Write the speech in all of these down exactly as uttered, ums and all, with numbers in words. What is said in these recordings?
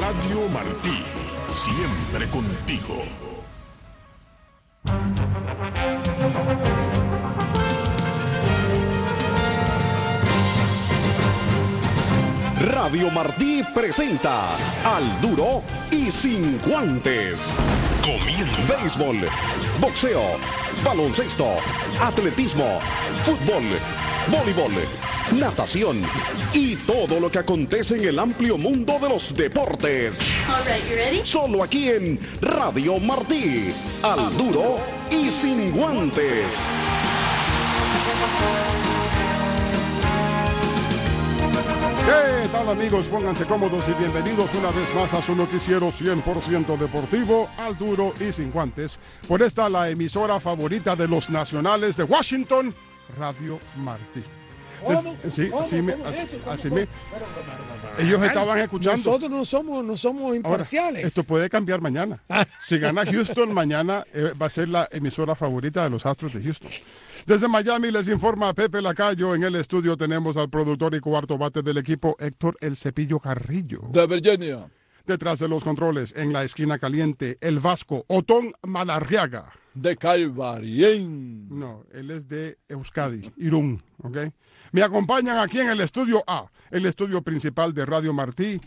Radio Martí, siempre contigo. Radio Martí presenta Al Duro y Sin Guantes. Comienza. Béisbol, boxeo, baloncesto, atletismo, fútbol, voleibol, natación y todo lo que acontece en el amplio mundo de los deportes. All right, you ready? Solo aquí en Radio Martí. Al Duro y Sin Guantes. ¿Qué tal, amigos? Pónganse cómodos y bienvenidos una vez más a su noticiero cien por ciento deportivo, Al Duro y Sin Guantes. Por esta, la emisora favorita de los nacionales de Washington, Radio Martí. ¿Cómo? Des, sí, ¿Cómo? así me, ¿Cómo es así, eso? ¿Cómo? así ¿Cómo? me. Pero, pero, pero, pero, Ellos pero, estaban escuchando. Nosotros no somos, no somos imparciales. Ahora, esto puede cambiar mañana. Si gana Houston, mañana eh, va a ser la emisora favorita de los Astros de Houston. Desde Miami les informa Pepe Lacayo. En el estudio tenemos al productor y cuarto bate del equipo, Héctor El Cepillo Carrillo. De Virginia. Detrás de los controles, en la esquina caliente, el Vasco, Otón Malarriaga. De Calvarien. No, él es de Euskadi, Irún, ¿ok? Me acompañan aquí en el estudio A, el estudio principal de Radio Martí,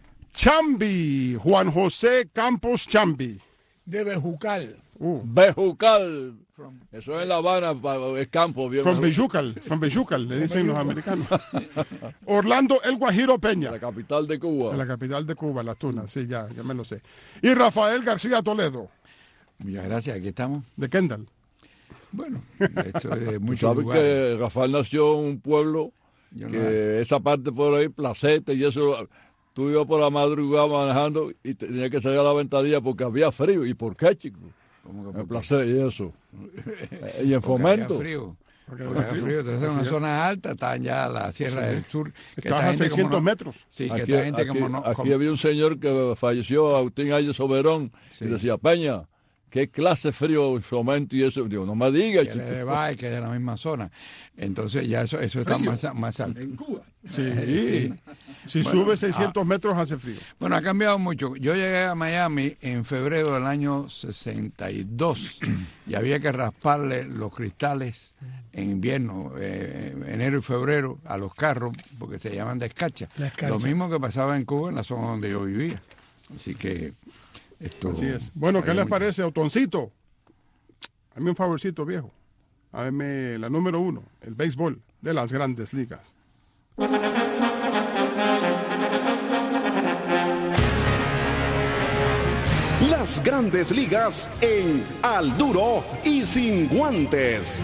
Chambi, Juan José Campos Chambi. De Bejucal. Uh. Bejucal. Eso es en La Habana, el campo. Bien From Bejucal, from Bejucal, le dicen los americanos. Orlando El Guajiro Peña. La capital de Cuba. De la capital de Cuba, Las Tunas, sí, ya, ya me lo sé. Y Rafael García Toledo. Muchas gracias, aquí estamos. De Kendall. Bueno, esto es Tú mucho sabes lugares. que Rafael nació en un pueblo Yo que no- esa parte por ahí, Placete y eso, tú ibas por la madrugada manejando y tenías que salir a la ventanilla porque había frío. ¿Y por qué, chico? ¿Cómo que En por qué? Placete y eso. Y en Porque Fomento. había frío. Porque Porque había frío. Entonces, en Así una es. zona alta, están ya la Sierra del Sur. que Estás esta a gente como seiscientos no- metros. Sí, que Aquí, esta gente aquí- como no... aquí como- había un señor que falleció, Agustín Ayes Soberón, Sí. y decía, Peña, ¿qué clase de frío en Fomento y eso? Digo, no me digas, que chico. le va y que es de la misma zona. Entonces ya eso, eso está más, más alto. En Cuba. Sí, Sí. si Bueno, sube seiscientos metros hace frío. Bueno, ha cambiado mucho. Yo llegué a Miami en febrero del año sesenta y dos y había que rasparle los cristales en invierno, eh, enero y febrero, a los carros, porque se llaman descarcha. Descarcha. Lo mismo que pasaba en Cuba, en la zona donde yo vivía. Así que esto... Así es. Bueno, ¿qué hay les mucho. parece, Otoncito? Hazme un favorcito, viejo. Hazme la número uno, el béisbol de las grandes ligas. Las grandes ligas en Al Duro y Sin Guantes.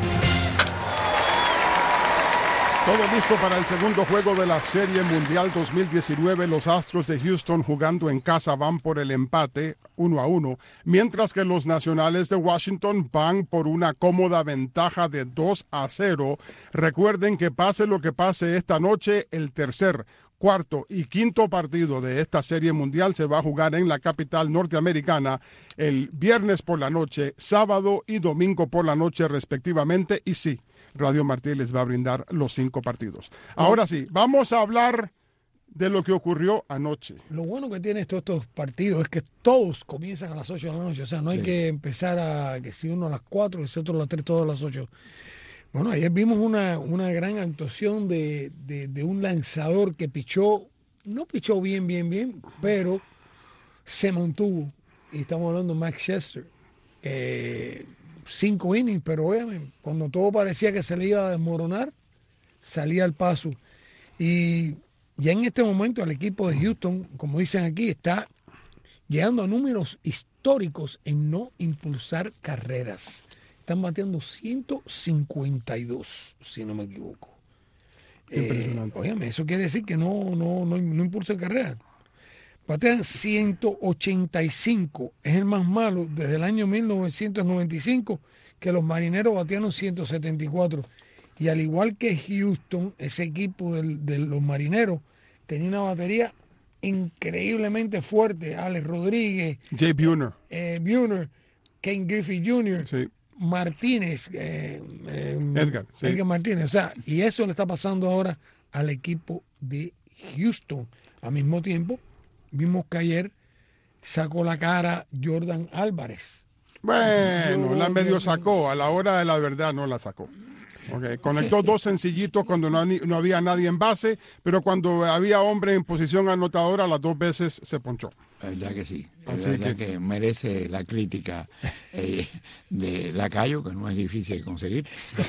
Todo listo para el segundo juego de la Serie Mundial dos mil diecinueve. Los Astros de Houston jugando en casa van por el empate uno a uno, mientras que los Nacionales de Washington van por una cómoda ventaja de dos a cero. Recuerden que pase lo que pase esta noche, el tercer, cuarto y quinto partido de esta Serie Mundial se va a jugar en la capital norteamericana el viernes por la noche, sábado y domingo por la noche respectivamente. Y sí, Radio Martí les va a brindar los cinco partidos. Ahora sí, vamos a hablar de lo que ocurrió anoche. Lo bueno que tiene estos, estos partidos es que todos comienzan a las ocho de la noche. O sea, no hay Sí. que empezar a que si uno a las cuatro y si otro a las tres, todos a las ocho. Bueno, ayer vimos una, una gran actuación de, de, de un lanzador que pichó, no pichó bien, bien, bien, pero se mantuvo. Y estamos hablando de Max Scherzer. Eh, cinco innings, pero óyeme, cuando todo parecía que se le iba a desmoronar, salía al paso. Y ya en este momento el equipo de Houston, como dicen aquí, está llegando a números históricos en no impulsar carreras. Están bateando ciento cincuenta y dos, si no me equivoco. Impresionante. Eh, óyeme, eso quiere decir que no, no, no, no impulsan carreras. Batean ciento ochenta y cinco, es el más malo desde el año mil novecientos noventa y cinco, que los Marineros batearon ciento setenta y cuatro. Y al igual que Houston, ese equipo del- de los Marineros tenía una batería increíblemente fuerte. Alex Rodríguez, Jay Buhner. eh, Buhner, Ken Griffey junior, Sí. Martínez, eh, eh, Edgar, sí. Edgar Martínez. O sea, y eso le está pasando ahora al equipo de Houston. Al mismo tiempo, vimos que ayer sacó la cara Jordan Álvarez. Bueno, Yo- la medio yo- sacó, a la hora de la verdad no la sacó. Okay. Conectó dos sencillitos cuando no, ni- no había nadie en base, pero cuando había hombre en posición anotadora, las dos veces se ponchó. La verdad que sí, la Así verdad que- que... merece la crítica eh, de Lacayo, que no es difícil de conseguir.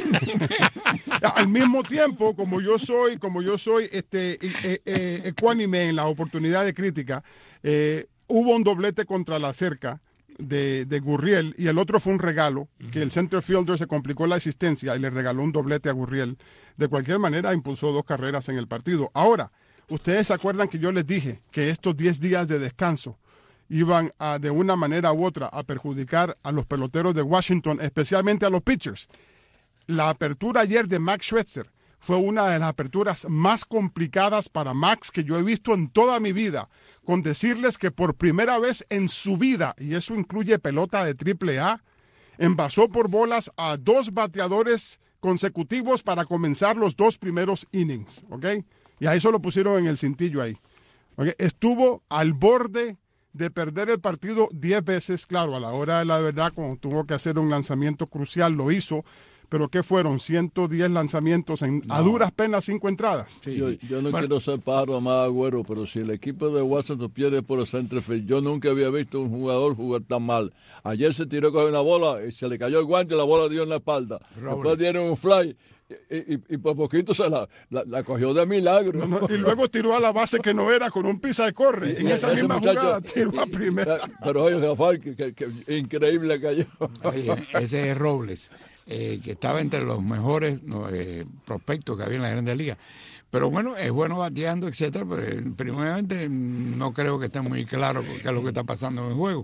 Al mismo tiempo, como yo soy, como yo soy este eh, eh, ecuánime en la oportunidad de crítica, eh, hubo un doblete contra la cerca de, de Gurriel y el otro fue un regalo, que el center fielder se complicó la asistencia y le regaló un doblete a Gurriel. De cualquier manera, impulsó dos carreras en el partido. Ahora, ustedes se acuerdan que yo les dije que estos diez días de descanso iban a, de una manera u otra, a perjudicar a los peloteros de Washington, especialmente a los pitchers. La apertura ayer de Max Scherzer fue una de las aperturas más complicadas para Max que yo he visto en toda mi vida, con decirles que por primera vez en su vida, y eso incluye pelota de triple A, envasó por bolas a dos bateadores consecutivos para comenzar los dos primeros innings, ¿ok? Y a eso lo pusieron en el cintillo ahí. ¿Ok? Estuvo al borde de perder el partido diez veces, claro, a la hora de la verdad, cuando tuvo que hacer un lanzamiento crucial, lo hizo, pero ¿qué fueron? ciento diez lanzamientos en a duras penas cinco entradas. Sí, Yo, sí. yo no Bueno, quiero ser pájaro más agüero, pero si el equipo de Washington pierde por el centerfield, yo nunca había visto un jugador jugar tan mal. Ayer se tiró con una bola y se le cayó el guante y la bola dio en la espalda. Robles. Después dieron un fly y, y, y por poquito se la, la, la cogió de milagro. No, no, y luego tiró a la base que no era con un pisa de corre. En esa Ese misma muchacho- jugada tiró a primera. Pero oye, Rafael, que, que, que increíble cayó. Oye, ese es Robles, eh, que estaba entre los mejores no, eh, prospectos que había en la Grande Liga. Pero bueno, es bueno bateando, etcétera, pero eh, primeramente no creo que esté muy claro qué es lo que está pasando en el juego.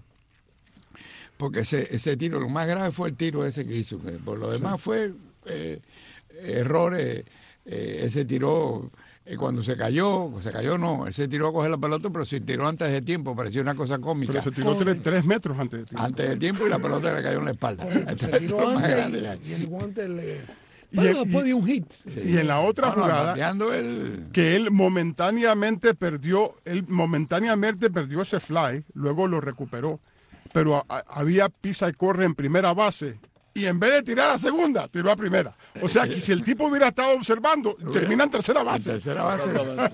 Porque ese, ese tiro, lo más grave fue el tiro ese que hizo. Que por lo demás fue eh, errores. Eh, ese tiró eh, cuando se cayó, se cayó no, él se tiró a coger la pelota, pero se tiró antes de tiempo, parecía una cosa cómica. Pero se tiró tres, tres metros antes de tirar. Antes de tiempo y la pelota le cayó en la espalda. Se tiró Más antes grande ya. y, y el guante le... Y Bueno, el- después dio un hit. Y en la otra No, no, jugada, bateando el... que él momentáneamente perdió, él momentáneamente perdió ese fly, luego lo recuperó, pero a- a- había pisa y corre en primera base, y en vez de tirar a segunda, tiró a primera. O sea, que si el tipo hubiera estado observando, termina en tercera en base. tercera base.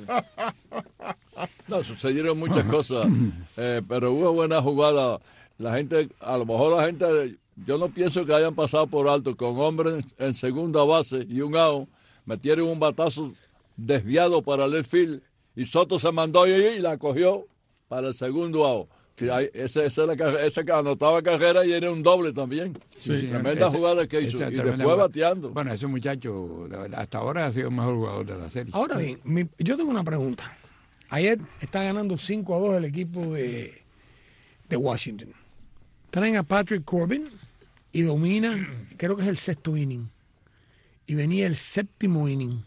No, sucedieron muchas cosas, eh, pero hubo buena jugada. La gente, a lo mejor la gente, yo no pienso que hayan pasado por alto con hombres en segunda base y un out, metieron un batazo desviado para el left field y Soto se mandó ahí y la cogió para el segundo out. Que ahí- Ese, ese, era ca- ese que anotaba carrera y era un doble también. Sí, Tremenda ese- jugada que hizo. esa Y tremenda después jugada. bateando. Bueno, ese muchacho, de verdad, hasta ahora ha sido el mejor jugador de la serie. Ahora bien, mi- yo tengo una pregunta. Ayer está ganando cinco a dos el equipo de, de Washington. Traen a Patrick Corbin y domina, creo que es el sexto inning. Y venía el séptimo inning.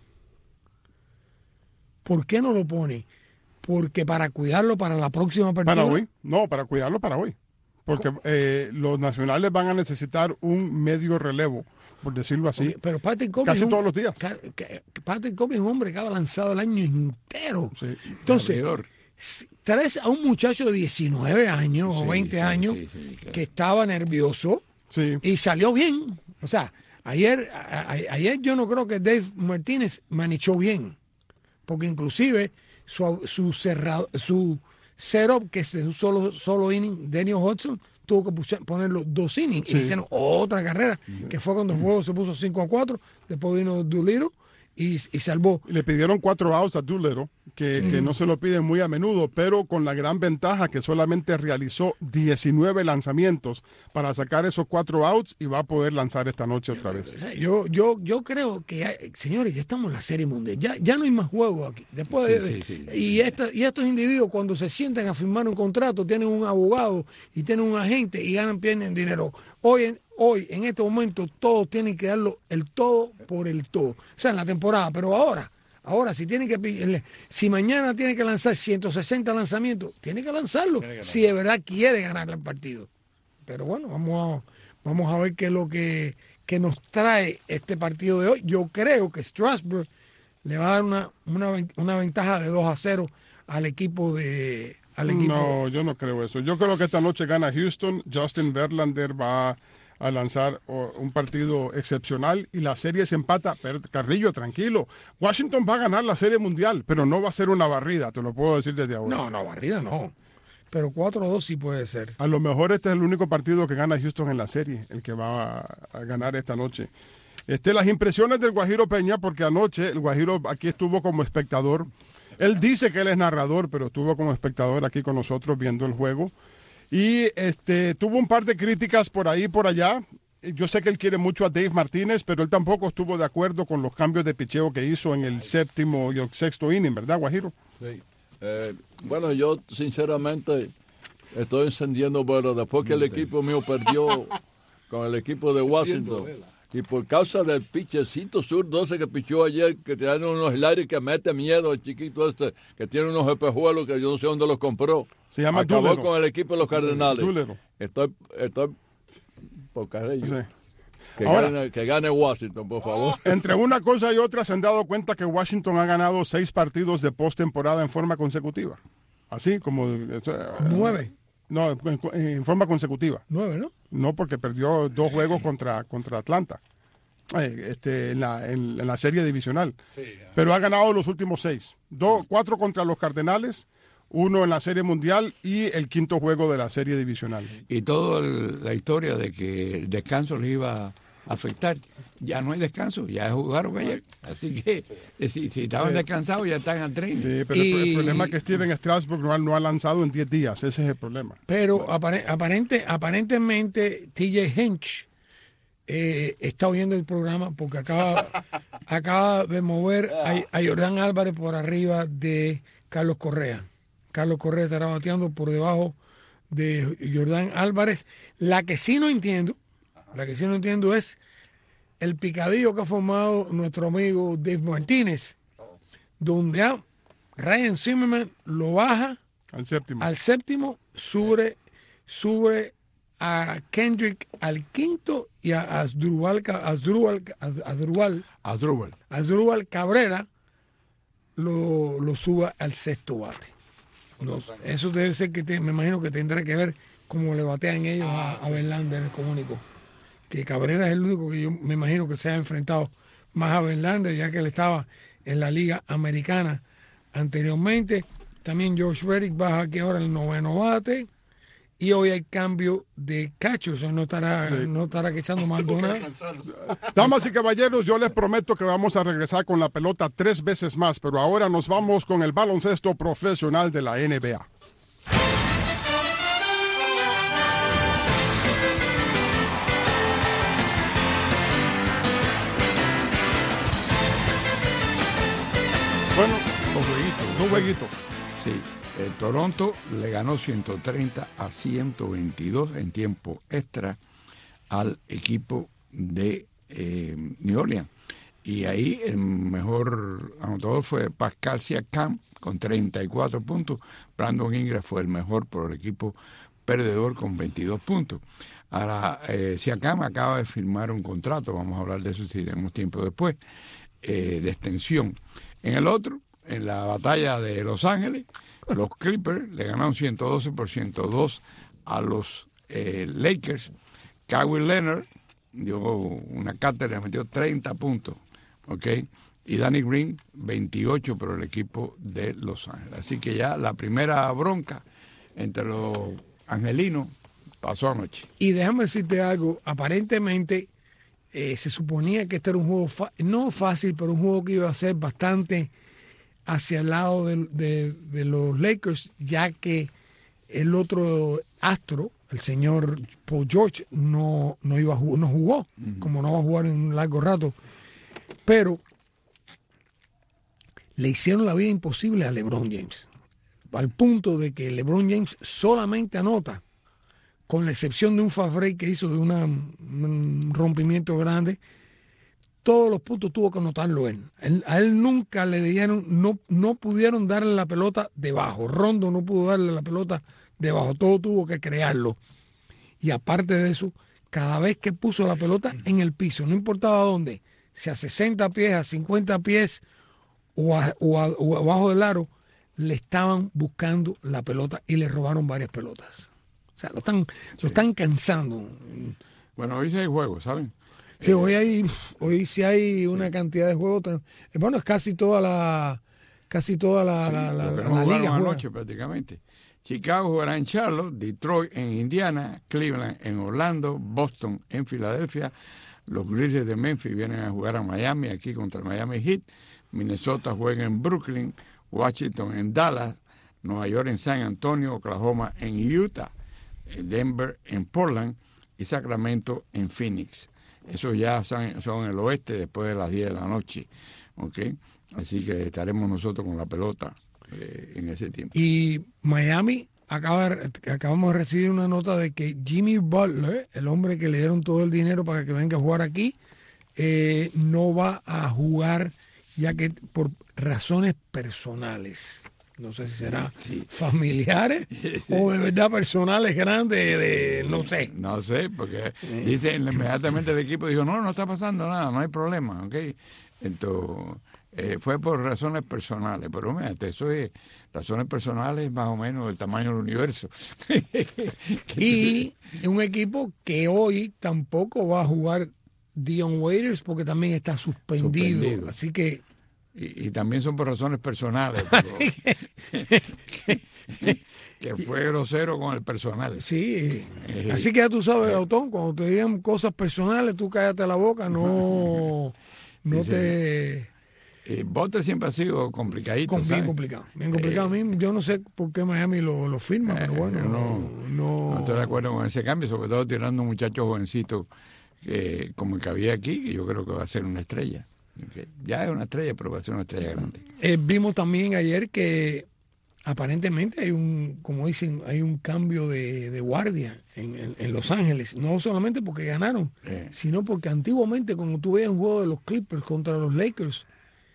¿Por qué no lo pone? Porque para cuidarlo para la próxima apertura. Para hoy, no, para cuidarlo para hoy. Porque eh, los nacionales van a necesitar un medio relevo, por decirlo así. Porque- Pero Patrick Corbin Casi es un- todos los días. ca- ca- Patrick Corbin es un hombre que ha lanzado el año entero. Sí. Entonces, Abridor. si traes a un muchacho de diecinueve años o Sí, veinte sí, años sí, sí, claro. que estaba nervioso Sí. y salió bien. O sea, ayer, a- a- ayer yo no creo que Dave Martínez manejó bien, porque inclusive su, su cerrado, su setup, que es un solo, solo inning, Daniel Hudson, tuvo que pucha- ponerlo dos innings y le hicieron otra carrera, que fue cuando el juego se puso cinco a cuatro, después vino Doolittle y, y salvó. Le pidieron cuatro outs a Doolittle, que, que no se lo piden muy a menudo, pero con la gran ventaja que solamente realizó diecinueve lanzamientos para sacar esos cuatro outs y va a poder lanzar esta noche otra vez. O sea, Yo, yo, yo creo que, hay- señores, ya estamos en la Serie Mundial. Ya, ya no hay más juegos aquí. Después de- Sí, sí, sí. y, esta- y estos individuos, cuando se sientan a firmar un contrato, tienen un abogado y tienen un agente y ganan, pierden dinero. Hoy, en- hoy, en este momento, todos tienen que darlo el todo por el todo. O sea, en la temporada. Pero ahora, ahora, si tienen que pi- si mañana tiene que lanzar ciento sesenta lanzamientos, tiene que lanzarlo. Si de verdad quiere ganar el partido. Pero bueno, vamos a, vamos a ver qué es lo que, que nos trae este partido de hoy. Yo creo que Strasburg le va a dar una, una, ven- una ventaja de dos a cero al equipo de, al equipo. No, yo no creo eso. Yo creo que esta noche gana Houston. Justin Verlander va a lanzar oh, un partido excepcional y la serie se empata. Pero, Carrillo, tranquilo. Washington va a ganar la Serie Mundial, pero no va a ser una barrida, te lo puedo decir desde ahora. No, no, barrida no. Pero cuatro a dos sí puede ser. A lo mejor este es el único partido que gana Houston en la serie, el que va a, a ganar esta noche. Este, las impresiones del Guajiro Peña, porque anoche el Guajiro aquí estuvo como espectador. Él dice que él es narrador, pero estuvo como espectador aquí con nosotros viendo el juego. Y este, tuvo un par de críticas por ahí y por allá. Yo sé que él quiere mucho a Dave Martínez, pero él tampoco estuvo de acuerdo con los cambios de picheo que hizo en el séptimo y el sexto inning, ¿verdad, Guajiro? Sí. Eh, bueno, yo sinceramente estoy encendiendo bueno después que el equipo mío perdió con el equipo de Washington. Y por causa del pichecito zurdo ese que pichó ayer, que tiene unos sliders que mete miedo, el chiquito este, que tiene unos espejuelos que yo no sé dónde los compró. Se llama Acabó Doolittle. con el equipo de los Cardenales. Doolittle. Estoy, estoy por Carrillo. Sí. Que, Ahora- gane, que gane Washington, por favor. Entre una cosa y otra se han dado cuenta que Washington ha ganado seis partidos de postemporada en forma consecutiva. Así como... eh, Nueve. No, en, en forma consecutiva. Nueve, ¿no? No, porque perdió dos juegos contra, contra Atlanta eh, este, en, la, en, en la serie divisional. Pero ha ganado los últimos seis. Do, cuatro contra los Cardenales, uno en la serie mundial y el quinto juego de la serie divisional. Y toda la historia de que el descanso les iba a afectar. Ya no hay descanso, ya jugaron ayer. Así que eh, si, si estaban descansados ya están al tren. Sí, pero el, Y- el problema es que Steven Strasburg no ha, no ha lanzado en diez días. Ese es el problema. Pero apare- aparente, aparentemente T J Hinch eh, está oyendo el programa porque acaba, acaba de mover a, a Jordan Álvarez por arriba de Carlos Correa. Carlos Correa estará bateando por debajo de Jordan Álvarez. La que sí no entiendo, la que sí no entiendo es el picadillo que ha formado nuestro amigo Dave Martínez, donde a Ryan Zimmerman lo baja Al séptimo. al séptimo, sube, sube a Kendrick al quinto y a Asdrubal, Ca- Asdrubal, Asdrubal, Asdrúbal. Asdrúbal Cabrera lo, lo suba al sexto bate. No, eso debe ser que te- me imagino que tendrá que ver cómo le batean ellos a, a Verlander, el comunico. Que Cabrera es el único que yo me imagino que se ha enfrentado más a Verlander, ya que él estaba en la Liga Americana anteriormente. También George Reddick baja aquí ahora el noveno bate. Y hoy hay cambio de cacho, o sea, no estará, no estará que echando Maldonado. Damas y caballeros, yo les prometo que vamos a regresar con la pelota tres veces más, pero ahora nos vamos con el baloncesto profesional de la N B A. Bueno, Dos jueguitos. un jueguito. Sí, eh, Toronto le ganó ciento treinta a ciento veintidós en tiempo extra al equipo de eh, New Orleans. Y ahí el mejor anotador fue Pascal Siakam con treinta y cuatro puntos. Brandon Ingram fue el mejor por el equipo perdedor con veintidós puntos. Ahora, eh, Siakam acaba de firmar un contrato, vamos a hablar de eso si tenemos tiempo después, eh, de extensión. En el otro, en la batalla de Los Ángeles, los Clippers le ganaron ciento doce por ciento dos a los eh, Lakers. Kawhi Leonard dio una cátedra, metió treinta puntos, ¿ok? Y Danny Green, veintiocho por el equipo de Los Ángeles. Así que ya la primera bronca entre los angelinos pasó anoche. Y déjame decirte algo, aparentemente eh, se suponía que este era un juego, fa- no fácil, pero un juego que iba a ser bastante hacia el lado de, de- de los Lakers, ya que el otro astro, el señor Paul George, no, no, iba a jug- no jugó, como no va a jugar en un largo rato. Pero le hicieron la vida imposible a LeBron James, al punto de que LeBron James solamente anota, con la excepción de un fast break que hizo de una, un rompimiento grande, todos los puntos tuvo que anotarlo él. él. A él nunca le dieron, no, no pudieron darle la pelota debajo. Rondo no pudo darle la pelota debajo, todo tuvo que crearlo. Y aparte de eso, cada vez que puso la pelota en el piso, no importaba dónde, si a sesenta pies, a cincuenta pies o, a- o a- o abajo del aro, le estaban buscando la pelota y le robaron varias pelotas. O sea, lo están, sí. lo están cansando. Bueno, hoy sí hay juegos, ¿saben? Sí, eh, hoy hay, hoy sí hay una sí. cantidad de juegos. Tan, bueno, es casi toda la, casi toda la, sí, la, la, la liga anoche prácticamente. Chicago jugará en Charlotte, Detroit en Indiana, Cleveland en Orlando, Boston en Filadelfia. Los Grizzlies de Memphis vienen a jugar a Miami, aquí contra el Miami Heat. Minnesota juega en Brooklyn, Washington en Dallas, Nueva York en San Antonio, Oklahoma en Utah, Denver en Portland y Sacramento en Phoenix. Eso ya son, son el oeste después de las diez de la noche. ¿Okay? Así que estaremos nosotros con la pelota eh, en ese tiempo. Y Miami, acaba, acabamos de recibir una nota de que Jimmy Butler, el hombre que le dieron todo el dinero para que venga a jugar aquí, eh, no va a jugar ya que por razones personales. No sé si será sí. familiares o de verdad personales grandes, de, no sé. No sé, porque dicen inmediatamente el equipo dijo, no, no está pasando nada, no hay problema, ¿ok? Entonces, eh, fue por razones personales, pero fíjate, eso es razones personales más o menos del tamaño del universo. Y un equipo que hoy tampoco va a jugar Dion Waiters porque también está suspendido, suspendido. Así que Y, y también son por razones personales. Pero, que, que fue grosero con el personal. Sí. Eh, Así que ya tú sabes, eh, Autón, cuando te digan cosas personales, tú cállate la boca, no, no sí, te... Sí. Eh, Butler siempre ha sido complicadito. Con, bien ¿sabes? complicado. Bien complicado. Eh, a mí, yo no sé por qué Miami lo, lo firma, eh, pero bueno. No, no, no estoy de acuerdo con ese cambio, sobre todo tirando un muchacho jovencito que, como el que había aquí, que yo creo que va a ser una estrella. Okay. Ya es una estrella, pero va a ser una estrella grande. Eh, vimos también ayer que aparentemente hay un, como dicen, hay un cambio de, de guardia en, en, en Los Ángeles. No solamente porque ganaron, eh. sino porque antiguamente, cuando tú veías un juego de los Clippers contra los Lakers,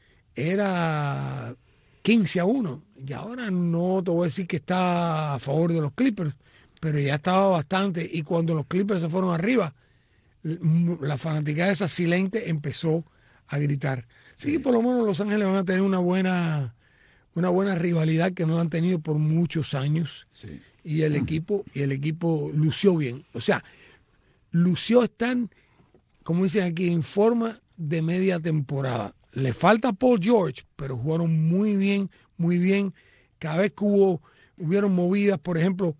era quince a uno. Y ahora no te voy a decir que está a favor de los Clippers, pero ya estaba bastante. Y cuando los Clippers se fueron arriba, la fanaticada esa silente empezó a gritar. Sí, sí, por lo menos Los Ángeles van a tener una buena una buena rivalidad que no la han tenido por muchos años. Sí. Y el equipo y el equipo lució bien. O sea, lució están, como dicen aquí, en forma de media temporada. Le falta Paul George, pero jugaron muy bien, muy bien. Cada vez que hubo, hubieron movidas, por ejemplo,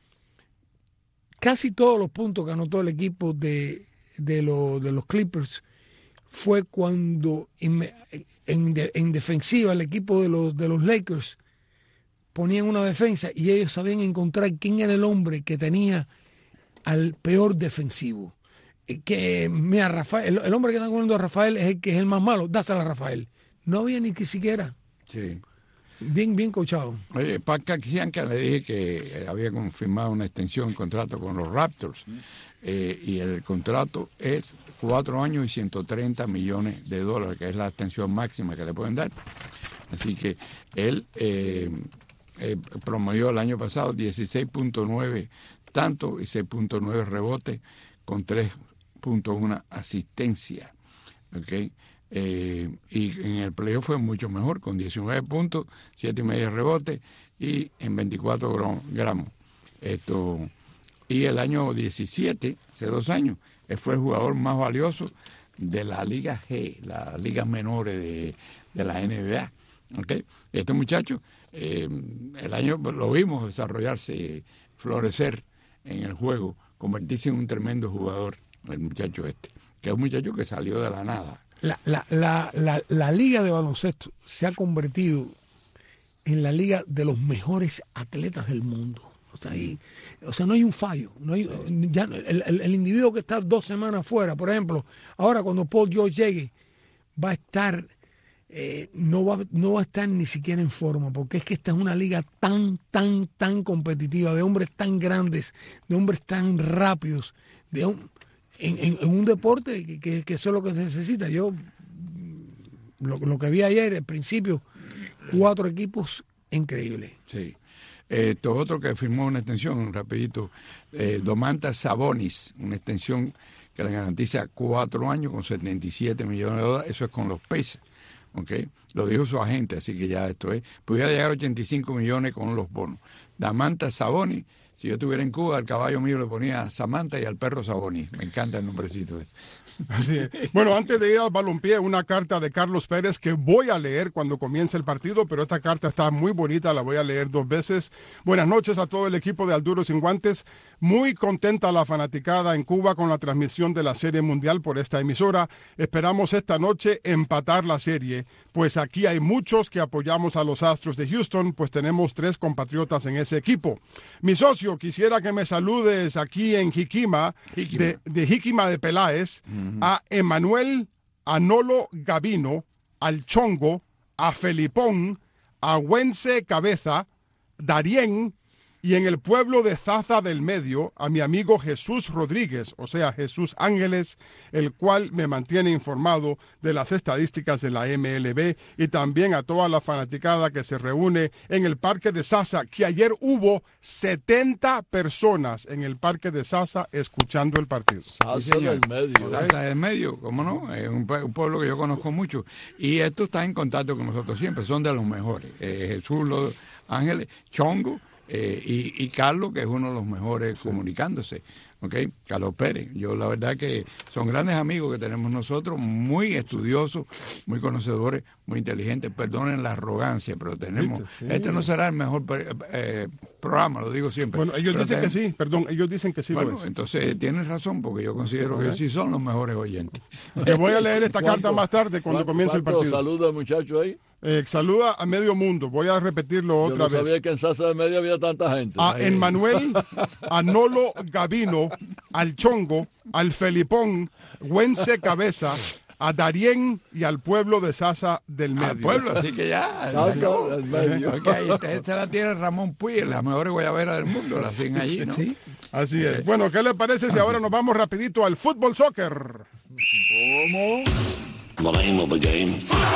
casi todos los puntos que anotó el equipo de, de, lo, de los Clippers fue cuando en, en, en defensiva el equipo de los, de los Lakers ponían una defensa y ellos sabían encontrar quién era el hombre que tenía al peor defensivo. Que, mira, Rafael, el, el hombre que está comiendo a Rafael es el que es el más malo, dásela a Rafael. No había ni que siquiera. Sí. Bien, bien coachado. Oye, Pat Caxianca le dije que había confirmado una extensión de contrato con los Raptors. Eh, y el contrato es cuatro años y ciento treinta millones de dólares, que es la extensión máxima que le pueden dar. Así que él eh, eh, promedió el año pasado dieciséis punto nueve tanto y seis punto nueve rebotes con tres punto uno asistencia. ¿Okay? Eh, y en el playoff fue mucho mejor, con diecinueve puntos, siete y medio rebotes y en veinticuatro gramos. Esto... Y el año diecisiete, hace dos años, él fue el jugador más valioso de la Liga G, las ligas menores de, de la N B A. ¿Okay? Este muchacho, eh, el año lo vimos desarrollarse, florecer en el juego, convertirse en un tremendo jugador, el muchacho este, que es un muchacho que salió de la nada. La, la, la, la, la liga de baloncesto se ha convertido en la liga de los mejores atletas del mundo. O sea, y, o sea, no hay un fallo. No hay, ya, el, el, el individuo que está dos semanas fuera, por ejemplo, ahora cuando Paul George llegue, va a estar, eh, no, va, no va a estar ni siquiera en forma, porque es que esta es una liga tan, tan, tan competitiva, de hombres tan grandes, de hombres tan rápidos, de un, en, en, en un deporte que, que, que eso es lo que se necesita. Yo, lo, lo que vi ayer, al principio, cuatro equipos increíbles. Sí. Esto otro que firmó una extensión, rapidito, eh, Domantas Sabonis, una extensión que le garantiza cuatro años con setenta y siete millones de dólares, eso es con los Pacers. ¿ok? Lo dijo su agente, así que ya esto es. Pudiera llegar a ochenta y cinco millones con los bonos. Damanta Saboni, si yo estuviera en Cuba, al caballo mío le ponía Samantha y al perro Saboni. Me encanta el nombrecito ese. Así es. Bueno, antes de ir al balompié, una carta de Carlos Pérez que voy a leer cuando comience el partido, pero esta carta está muy bonita, la voy a leer dos veces. Buenas noches a todo el equipo de Al Duro Sin Guantes. Muy contenta la fanaticada en Cuba con la transmisión de la Serie Mundial por esta emisora. Esperamos esta noche empatar la serie, pues aquí hay muchos que apoyamos a los Astros de Houston, pues tenemos tres compatriotas en ese equipo. Mi socio, quisiera que me saludes aquí en Jiquima, Jiquima. De, de Jiquima de Peláez, uh-huh. a Emanuel Anolo Gavino, al Chongo, a Felipón, a Güense Cabeza, Darién, y en el pueblo de Zaza del Medio, a mi amigo Jesús Rodríguez, o sea, Jesús Ángeles, el cual me mantiene informado de las estadísticas de la M L B, y también a toda la fanaticada que se reúne en el Parque de Zaza, que ayer hubo setenta personas en el Parque de Zaza escuchando el partido. Zaza Sí, del Medio. Zaza del Medio, ¿cómo no? Es un, un pueblo que yo conozco mucho. Y esto está en contacto con nosotros siempre, son de los mejores. Eh, Jesús Los Ángeles, Chongo, Eh, y, y Carlos, que es uno de los mejores comunicándose, ¿ok? Carlos Pérez. Yo la verdad que son grandes amigos que tenemos nosotros, muy estudiosos, muy conocedores, muy inteligentes. Perdonen la arrogancia, pero tenemos... Sí. Este no será el mejor eh, programa, lo digo siempre. Bueno, ellos dicen tenemos, que sí, perdón, ellos dicen que sí bueno, lo es. Entonces tienen razón, porque yo considero okay. que ellos sí son los mejores oyentes. Yo voy a leer esta carta más tarde cuando comience el partido. Saluda, muchachos, ahí. Eh, saluda a medio mundo. Voy a repetirlo otra Yo no vez. sabía que en Zaza de Medio había tanta gente. A Emmanuel, a Nolo Gavino, al Chongo, al Felipón, Güense Cabeza, a Darién y al pueblo de Zaza del Medio. Al pueblo, así que ya. Zaza del Medio. Okay, esta, esta la tiene Ramón Puy, la mejor guayabera del mundo, la hacen allí, ¿no? Sí. Así es. Bueno, ¿qué le parece si ahora nos vamos rapidito al fútbol soccer? ¿Cómo? The name of the game.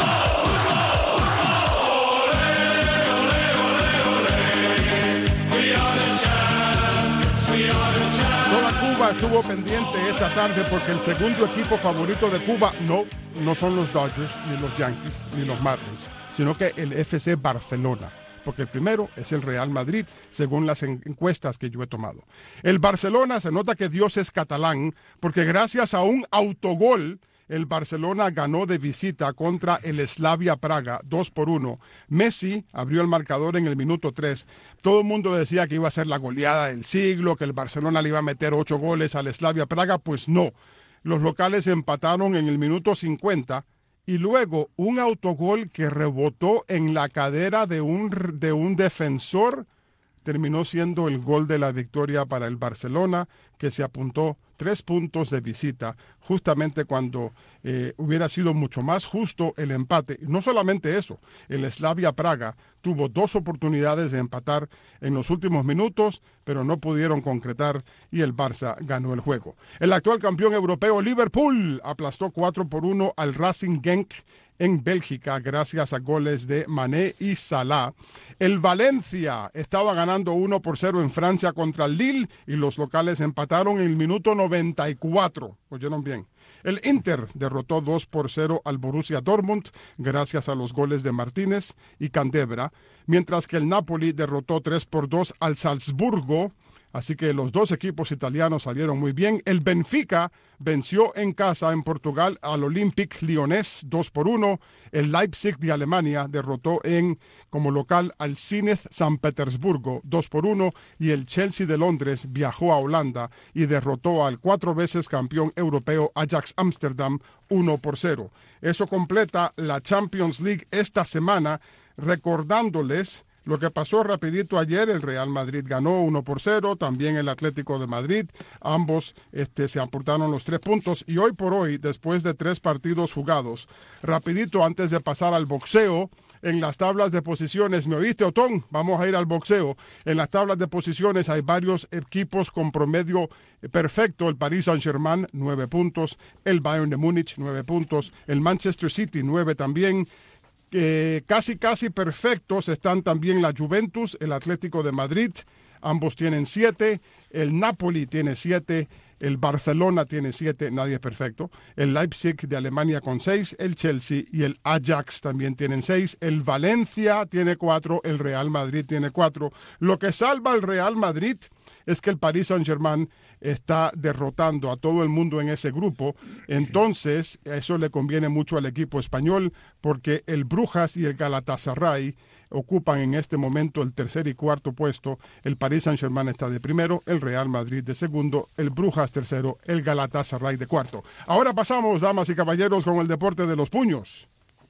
Toda Cuba estuvo pendiente esta tarde porque el segundo equipo favorito de Cuba no, no son los Dodgers, ni los Yankees, ni los Marlins, sino que el F C Barcelona. Porque el primero es el Real Madrid, según las encuestas que yo he tomado. El Barcelona, se nota que Dios es catalán, porque gracias a un autogol, el Barcelona ganó de visita contra el Slavia Praga, dos por uno. Messi abrió el marcador en el minuto tres. Todo el mundo decía que iba a ser la goleada del siglo, que el Barcelona le iba a meter ocho goles al Slavia Praga. Pues no. Los locales empataron en el minuto cincuenta y luego un autogol que rebotó en la cadera de un, de un defensor terminó siendo el gol de la victoria para el Barcelona, que se apuntó tres puntos de visita, justamente cuando eh, hubiera sido mucho más justo el empate. No solamente eso, el Slavia Praga tuvo dos oportunidades de empatar en los últimos minutos, pero no pudieron concretar y el Barça ganó el juego. El actual campeón europeo Liverpool aplastó cuatro por uno al Racing Genk en Bélgica gracias a goles de Mané y Salah. El Valencia estaba ganando uno por cero en Francia contra el Lille y los locales empataron en el minuto noventa y cuatro. ¿Oyeron bien? El Inter derrotó dos por cero al Borussia Dortmund gracias a los goles de Martínez y Candebra, mientras que el Napoli derrotó tres por dos al Salzburgo. Así que los dos equipos italianos salieron muy bien. El Benfica venció en casa en Portugal al Olympique Lyonnais dos por uno. El Leipzig de Alemania derrotó en como local al Zenit San Petersburgo dos por uno. Y el Chelsea de Londres viajó a Holanda y derrotó al cuatro veces campeón europeo Ajax Amsterdam uno por cero. Eso completa la Champions League esta semana, recordándoles lo que pasó rapidito ayer. El Real Madrid ganó uno por cero, también el Atlético de Madrid, ambos este, se aportaron los tres puntos. Y hoy por hoy, después de tres partidos jugados, rapidito antes de pasar al boxeo, en las tablas de posiciones, ¿me oíste, Otón? Vamos a ir al boxeo. En las tablas de posiciones hay varios equipos con promedio perfecto. El Paris Saint-Germain, nueve puntos, el Bayern de Múnich, nueve puntos, el Manchester City, nueve también. Eh, casi casi perfectos están también la Juventus, el Atlético de Madrid, Ambos tienen siete. El Napoli tiene siete. El Barcelona tiene siete, nadie es perfecto. El Leipzig de Alemania con seis, el Chelsea y el Ajax también tienen seis. El Valencia tiene cuatro, el Real Madrid tiene cuatro. Lo que salva al Real Madrid es que el Paris Saint-Germain está derrotando a todo el mundo en ese grupo. Entonces, eso le conviene mucho al equipo español porque el Brujas y el Galatasaray ocupan en este momento el tercer y cuarto puesto. El Paris Saint-Germain está de primero, el Real Madrid de segundo, el Brujas tercero, el Galatasaray de cuarto. Ahora pasamos, damas y caballeros, con el deporte de los puños.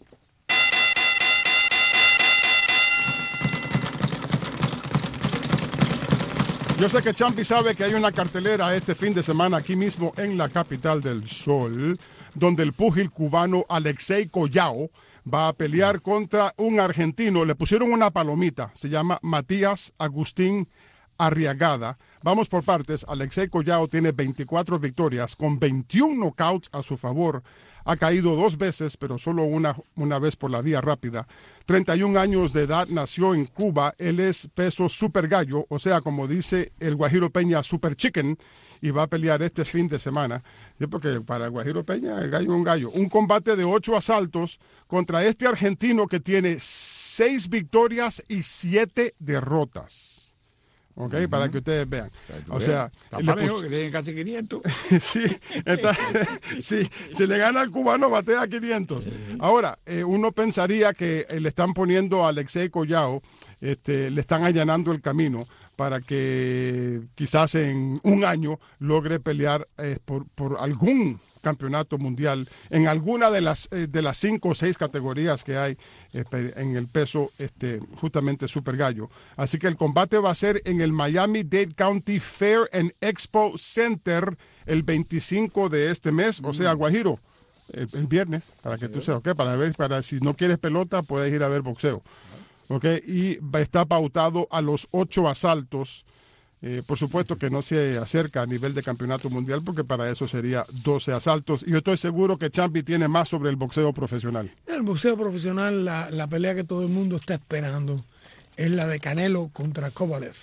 Yo sé que Champi sabe que hay una cartelera este fin de semana aquí mismo en la capital del sol, donde el púgil cubano Alexei Collao va a pelear contra un argentino. Le pusieron una palomita, se llama Matías Agustín Arriagada. Vamos por partes. Alexei Collao tiene veinticuatro victorias con veintiún knockouts a su favor. Ha caído dos veces, pero solo una, una vez por la vía rápida. treinta y un años de edad, nació en Cuba. Él es peso super gallo, o sea, como dice el Guajiro Peña, super chicken, y va a pelear este fin de semana. Sí, porque para Guajiro Peña el gallo es un gallo. Un combate de ocho asaltos contra este argentino que tiene seis victorias y siete derrotas. Ok, uh-huh. Para que ustedes vean. O sea, le pus... que tiene casi quinientos. sí, está... sí, si le gana al cubano, batea quinientos. Ahora, eh, uno pensaría que eh, le están poniendo a Alexei Collao, este, le están allanando el camino para que quizás en un año logre pelear eh, por, por algún campeonato mundial en alguna de las eh, de las cinco o seis categorías que hay eh, en el peso este justamente super gallo. Así que el combate va a ser en el Miami-Dade County Fair and Expo Center el veinticinco de este mes, mm. o sea, Guajiro, el, el viernes, para que tú sepas, ¿ok? Para ver, para si no quieres pelota, puedes ir a ver boxeo. ¿Ok? Y va, está pautado a los ocho asaltos. Eh, por supuesto que no se acerca a nivel de campeonato mundial porque para eso sería doce asaltos. Y yo estoy seguro que Champi tiene más sobre el boxeo profesional. El boxeo profesional, la, la pelea que todo el mundo está esperando es la de Canelo contra Kovalev.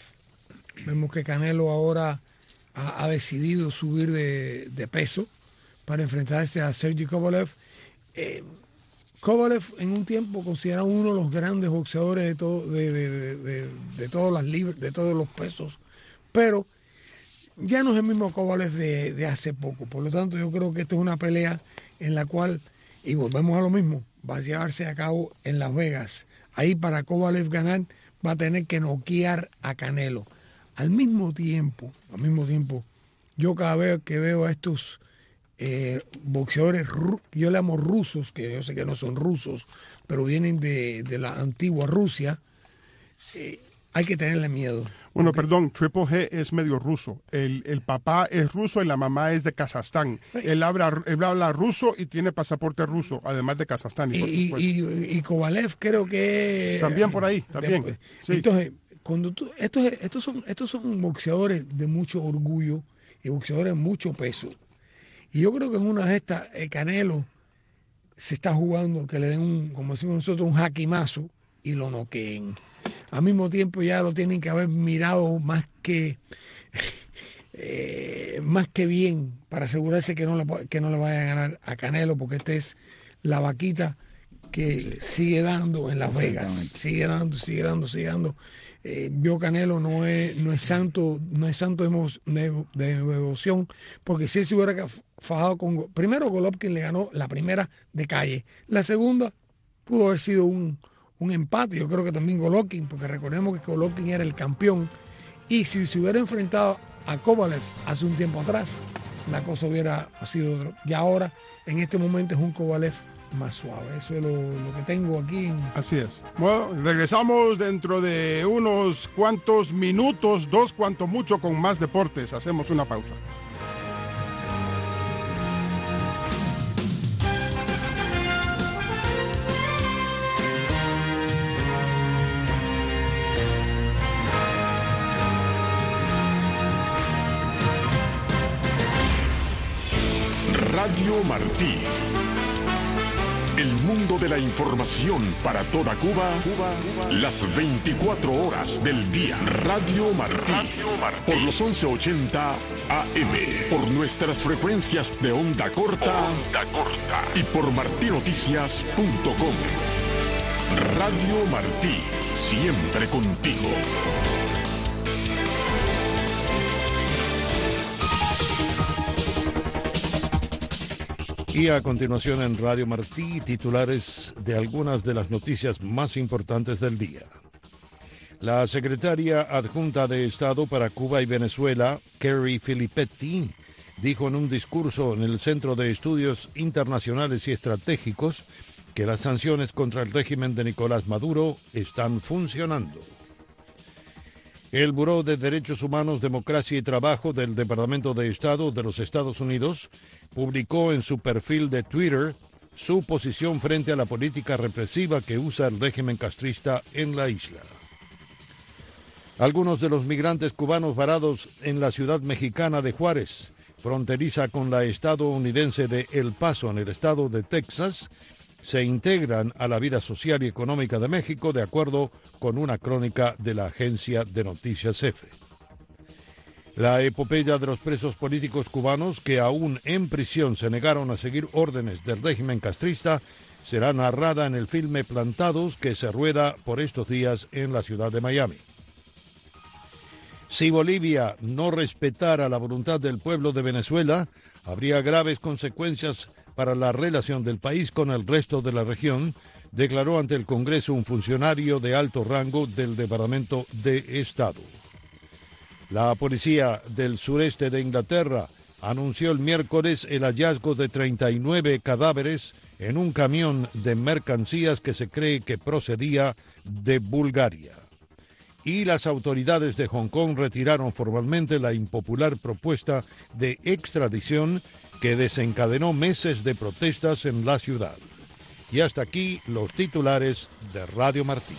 Vemos que Canelo ahora ha, ha decidido subir de, de peso para enfrentarse a Sergey Kovalev. Eh, Kovalev en un tiempo considerado uno de los grandes boxeadores de, todo, de, de, de, de, de, todas las libras, de todos los pesos, pero ya no es el mismo Kovalev de, de hace poco. Por lo tanto, yo creo que esta es una pelea en la cual, y volvemos a lo mismo, va a llevarse a cabo en Las Vegas. Ahí para Kovalev ganar va a tener que noquear a Canelo. Al mismo tiempo, al mismo tiempo, yo cada vez que veo a estos eh, boxeadores, yo le llamo rusos, que yo sé que no son rusos, pero vienen de, de la antigua Rusia, eh, hay que tenerle miedo. Bueno, Okay. perdón, Triple G es medio ruso. El, el papá es ruso y la mamá es de Kazajstán. Él habla, él habla ruso y tiene pasaporte ruso, además de Kazajstán. Y, y, y, y Kovalev creo que... También por ahí, también. De, sí. Entonces, cuando tú, estos, estos, son, estos son boxeadores de mucho orgullo y boxeadores de mucho peso. Y yo creo que en una de estas, eh, Canelo se está jugando que le den, un, como decimos nosotros, un jaquimazo y lo noqueen. Al mismo tiempo ya lo tienen que haber mirado más que eh, más que bien para asegurarse que no, le, que no le vaya a ganar a Canelo, porque esta es la vaquita que sí. sigue dando en Las Vegas, sigue dando, sigue dando, sigue dando. Eh, yo Canelo no es, no es santo, no es santo de, de, de devoción, porque si él se hubiera fajado con, primero Golovkin le ganó la primera de calle, la segunda pudo haber sido un un empate, yo creo que también Golovkin, porque recordemos que Golovkin era el campeón, y si se hubiera enfrentado a Kovalev hace un tiempo atrás, la cosa hubiera sido otra. Y ahora, en este momento, es un Kovalev más suave. Eso es lo, lo que tengo aquí. En... Así es. Bueno, regresamos dentro de unos cuantos minutos, dos cuanto mucho, con más deportes. Hacemos una pausa. Radio Martí, El mundo de la información para toda Cuba, Cuba, Cuba. Las veinticuatro horas del día. Radio Martí. Radio Martí. Por los once ochenta A M. Por nuestras frecuencias de onda corta. Onda corta. Y por martinoticias punto com. Radio Martí. Siempre contigo. Y a continuación en Radio Martí, titulares de algunas de las noticias más importantes del día. La secretaria adjunta de Estado para Cuba y Venezuela, Kerry Filippetti, dijo en un discurso en el Centro de Estudios Internacionales y Estratégicos que las sanciones contra el régimen de Nicolás Maduro están funcionando. El Buró de Derechos Humanos, Democracia y Trabajo del Departamento de Estado de los Estados Unidos publicó en su perfil de Twitter su posición frente a la política represiva que usa el régimen castrista en la isla. Algunos de los migrantes cubanos varados en la ciudad mexicana de Juárez, fronteriza con la estadounidense de El Paso en el estado de Texas, se integran a la vida social y económica de México, de acuerdo con una crónica de la agencia de noticias EFE. La epopeya de los presos políticos cubanos que aún en prisión se negaron a seguir órdenes del régimen castrista será narrada en el filme Plantados, que se rueda por estos días en la ciudad de Miami. Si Bolivia no respetara la voluntad del pueblo de Venezuela, habría graves consecuencias para la relación del país con el resto de la región, declaró ante el Congreso un funcionario de alto rango del Departamento de Estado. La policía del sureste de Inglaterra anunció el miércoles el hallazgo de treinta y nueve cadáveres en un camión de mercancías que se cree que procedía de Bulgaria. Y las autoridades de Hong Kong retiraron formalmente la impopular propuesta de extradición que desencadenó meses de protestas en la ciudad. Y hasta aquí los titulares de Radio Martí.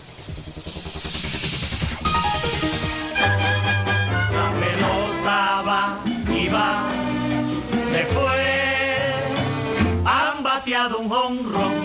La pelota va y va, se fue, han bateado un jonrón.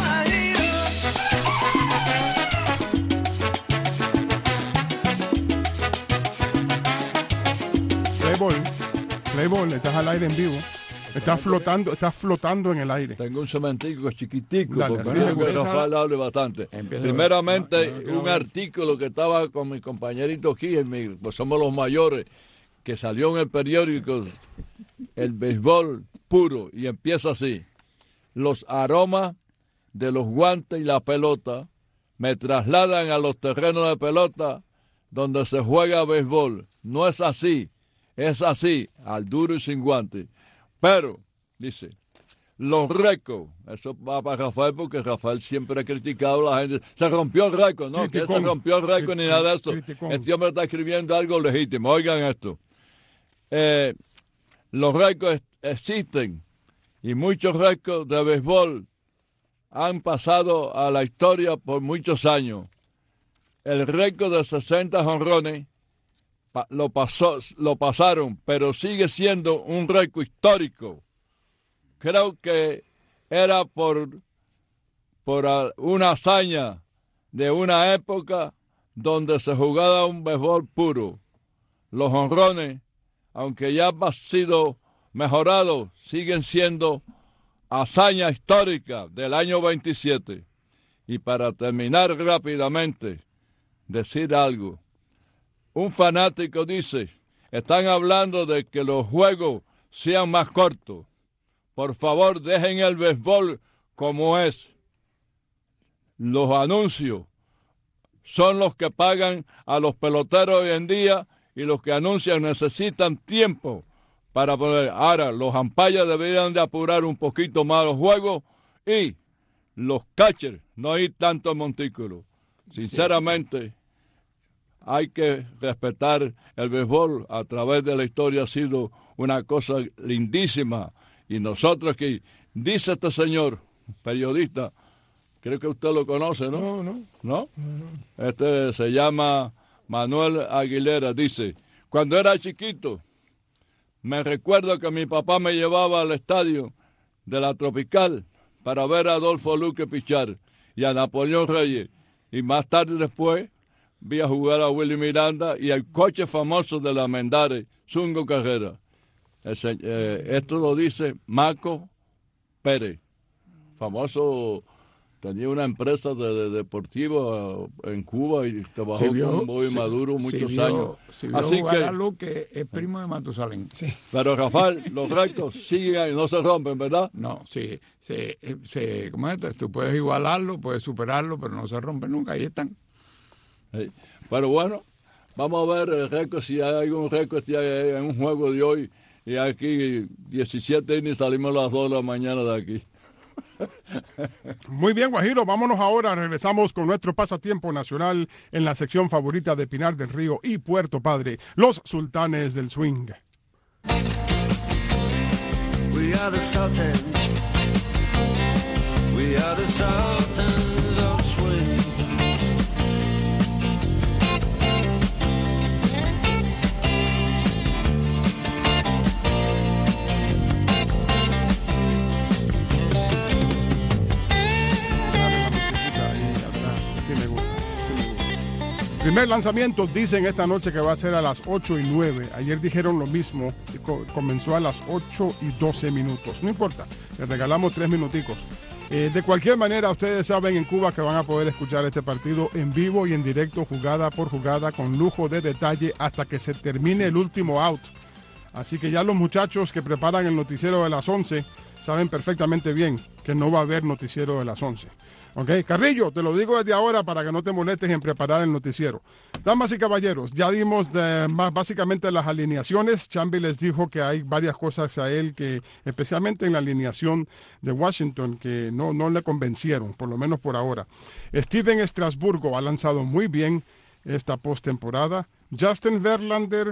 Playboy, Playboy, estás al aire en vivo. Estás flotando, estás flotando en el aire. Tengo un cementico chiquitico, Dale, porque sí, no que empieza- Rafael hable bastante. Empieza- Primeramente, no, no, no, un no. artículo que estaba con mi compañerito aquí, en mi- pues somos los mayores, que salió en el periódico, El béisbol puro, y empieza así: los aromas de los guantes y la pelota me trasladan a los terrenos de pelota donde se juega béisbol. No es así, es así, al duro y sin guantes. Pero, dice, los récords, eso va para Rafael porque Rafael siempre ha criticado a la gente. Se rompió el récord, ¿no? Que se Criticón. rompió el récord ni nada de esto. Criticón. Este hombre está escribiendo algo legítimo. Oigan esto. Eh, los récords existen y muchos récords de béisbol han pasado a la historia por muchos años. El récord de sesenta jonrones pa- lo, pasó, lo pasaron, pero sigue siendo un récord histórico. Creo que era por, por a- una hazaña de una época donde se jugaba un béisbol puro. Los jonrones, aunque ya han sido mejorados, siguen siendo hazaña histórica del año veintisiete. Y para terminar rápidamente, decir algo. Un fanático dice, están hablando de que los juegos sean más cortos. Por favor, dejen el béisbol como es. Los anuncios son los que pagan a los peloteros hoy en día, y los que anuncian necesitan tiempo para poder. Ahora, los umpires deberían de apurar un poquito más los juegos, y los catchers no ir tanto al montículo. Sinceramente, hay que respetar el béisbol. A través de la historia ha sido una cosa lindísima. Y nosotros que, dice este señor, periodista, creo que usted lo conoce, ¿no? No, no. ¿No? Este se llama Manuel Aguilera. Dice, cuando era chiquito, me recuerdo que mi papá me llevaba al estadio de la Tropical para ver a Adolfo Luque pichar y a Napoleón Reyes. Y más tarde después vi a jugar a Willy Miranda y el coche famoso de la Mendare, Zungo Carrera. Ese, eh, esto lo dice Marco Pérez, famoso, tenía una empresa de, de deportiva en Cuba y trabajó sí, vio, con Bobby sí, Maduro muchos sí, vio, años. Sí, Así que a Luque es primo de Matusalén. Sí. Pero Rafael, los récords siguen ahí, no se rompen, ¿verdad? No, sí, sí, sí, ¿cómo es? Tú puedes igualarlo, puedes superarlo, pero no se rompen nunca, ahí están. Sí. Pero bueno, vamos a ver el récord, si hay algún récord, si hay en un juego de hoy. Y aquí diecisiete y salimos a las dos de la mañana de aquí. Muy bien, Guajiro, vámonos ahora. Regresamos con nuestro pasatiempo nacional en la sección favorita de Pinar del Río y Puerto Padre, los sultanes del swing. We are the sultans. We are the sultans of swing. Primer lanzamiento, dicen esta noche que va a ser a las ocho y nueve. Ayer dijeron lo mismo, co- comenzó a las ocho y doce minutos. No importa, le regalamos tres minuticos. Eh, de cualquier manera, ustedes saben en Cuba que van a poder escuchar este partido en vivo y en directo, jugada por jugada, con lujo de detalle, hasta que se termine el último out. Así que ya los muchachos que preparan el noticiero de las once saben perfectamente bien que no va a haber noticiero de las once. Ok, Carrillo, te lo digo desde ahora para que no te molestes en preparar el noticiero. Damas y caballeros, ya dimos de, más básicamente las alineaciones. Chambi les dijo que hay varias cosas a él que, especialmente en la alineación de Washington, que no, no le convencieron, por lo menos por ahora. Steven Strasburgo ha lanzado muy bien esta postemporada. Justin Verlander,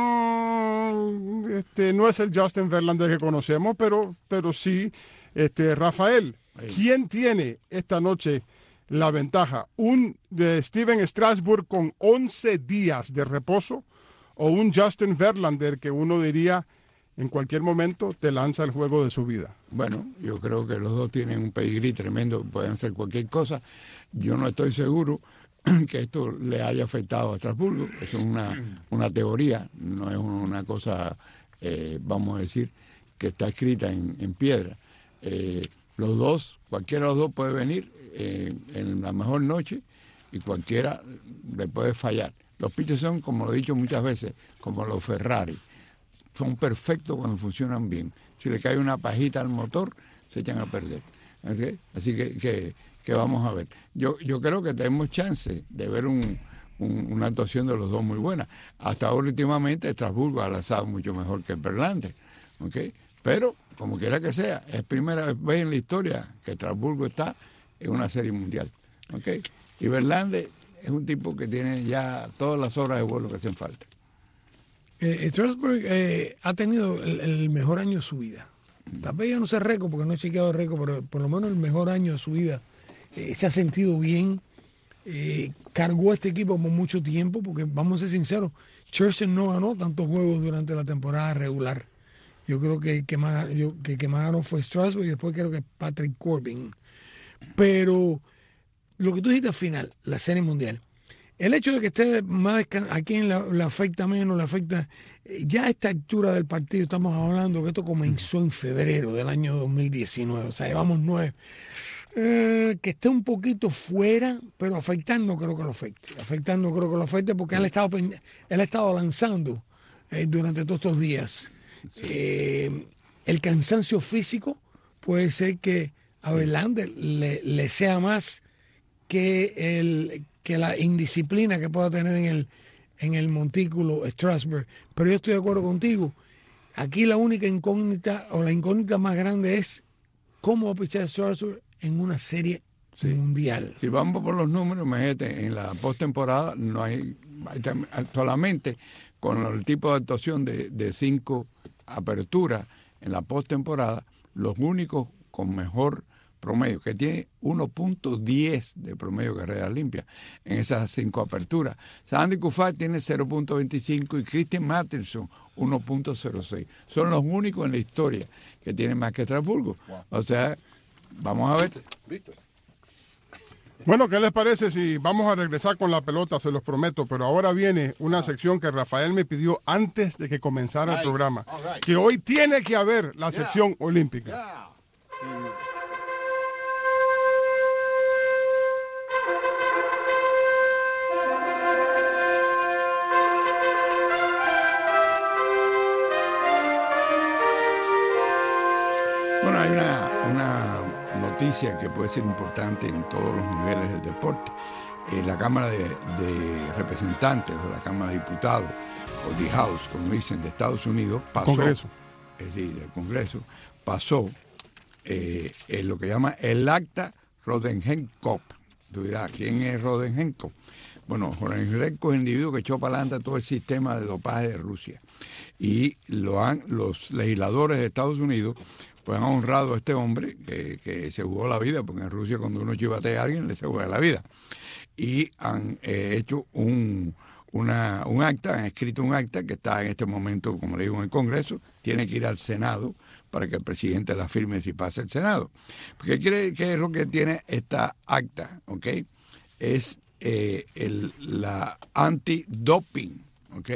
mmm, este, no es el Justin Verlander que conocemos, pero, pero sí, este, Rafael. ¿Quién tiene esta noche la ventaja? ¿Un de Steven Strasburg con once días de reposo o un Justin Verlander que uno diría en cualquier momento te lanza el juego de su vida? Bueno, yo creo que los dos tienen un pedigrí tremendo, pueden hacer cualquier cosa. Yo no estoy seguro que esto le haya afectado a Strasburgo. Es una, una teoría, no es una cosa, eh, vamos a decir, que está escrita en, en piedra. Eh, Los dos, cualquiera de los dos puede venir eh, en la mejor noche y cualquiera le puede fallar. Los pitchers son, como lo he dicho muchas veces, como los Ferrari. Son perfectos cuando funcionan bien. Si le cae una pajita al motor, se echan a perder. ¿Okay? Así que, que, que vamos a ver. Yo, yo creo que tenemos chance de ver un, un, una actuación de los dos muy buena. Hasta ahora, últimamente, Strasburgo ha lanzado mucho mejor que Verlander. ¿Okay? Pero, como quiera que sea, es primera vez en la historia que Strasburgo está en una serie mundial. ¿Okay? Y Verlander es un tipo que tiene ya todas las horas de vuelo que hacen falta. Eh, Strasburg eh, ha tenido el, el mejor año de su vida. Tal vez yo no sé récord, porque no he chequeado el récord, pero por lo menos el mejor año de su vida. Eh, se ha sentido bien. Eh, cargó a este equipo por mucho tiempo, porque vamos a ser sinceros, Scherzer no ganó tantos juegos durante la temporada regular. Yo creo que el que más, yo, que, que más ganó fue Strasburg y después creo que Patrick Corbin. Pero lo que tú dijiste al final, la Serie Mundial, el hecho de que esté más a quien le afecta menos, le afecta, ya a esta altura del partido estamos hablando que esto comenzó en febrero del año dos mil diecinueve, o sea, llevamos nueve. Eh, que esté un poquito fuera, pero afectar no creo que lo afecte. Afectar no creo que lo afecte porque él ha estado, él ha estado lanzando eh, durante todos estos días. Eh, el cansancio físico puede ser que a Verlander le, le sea más que el que la indisciplina que pueda tener en el en el montículo Strasburg, pero yo estoy de acuerdo contigo. Aquí la única incógnita o la incógnita más grande es cómo va a pichar Strasburg en una serie sí. mundial. Si vamos por los números, imagínate, en la postemporada no hay, solamente con el tipo de actuación de, de cinco aperturas en la postemporada, los únicos con mejor promedio, que tiene uno punto diez de promedio carrera limpia en esas cinco aperturas. Sandy Koufax tiene cero punto veinticinco y Christian Matterson uno punto cero seis. Son los únicos en la historia que tienen más que Strasburgo. Wow. O sea, vamos a ver. ¿Viste? Bueno, ¿qué les parece si vamos a regresar con la pelota? Se los prometo, pero ahora viene una sección que Rafael me pidió antes de que comenzara el Nice. programa, All right. que hoy tiene que haber la sección olímpica. Yeah. Bueno, hay una, una noticia que puede ser importante en todos los niveles del deporte. Eh, la Cámara de, de Representantes o la Cámara de Diputados, o the House, como dicen, de Estados Unidos, pasó, Congreso. es decir, del Congreso, pasó eh, en lo que llama el acta Rodenhenkop. Tú dirás, ¿quién es Rodenhenkop? Bueno, Rodenhenkop es el individuo que echó para adelante todo el sistema de dopaje de Rusia. Y lo han, los legisladores de Estados Unidos pues han honrado a este hombre que, que se jugó la vida, porque en Rusia cuando uno chivatea a alguien le se juega la vida. Y han eh, hecho un, una, un acta, han escrito un acta que está en este momento, como le digo, en el Congreso, tiene que ir al Senado para que el presidente la firme si pasa el Senado. Porque quiere, ¿qué es lo que tiene esta acta? ¿Ok? Es eh, el, la antidoping, ¿ok?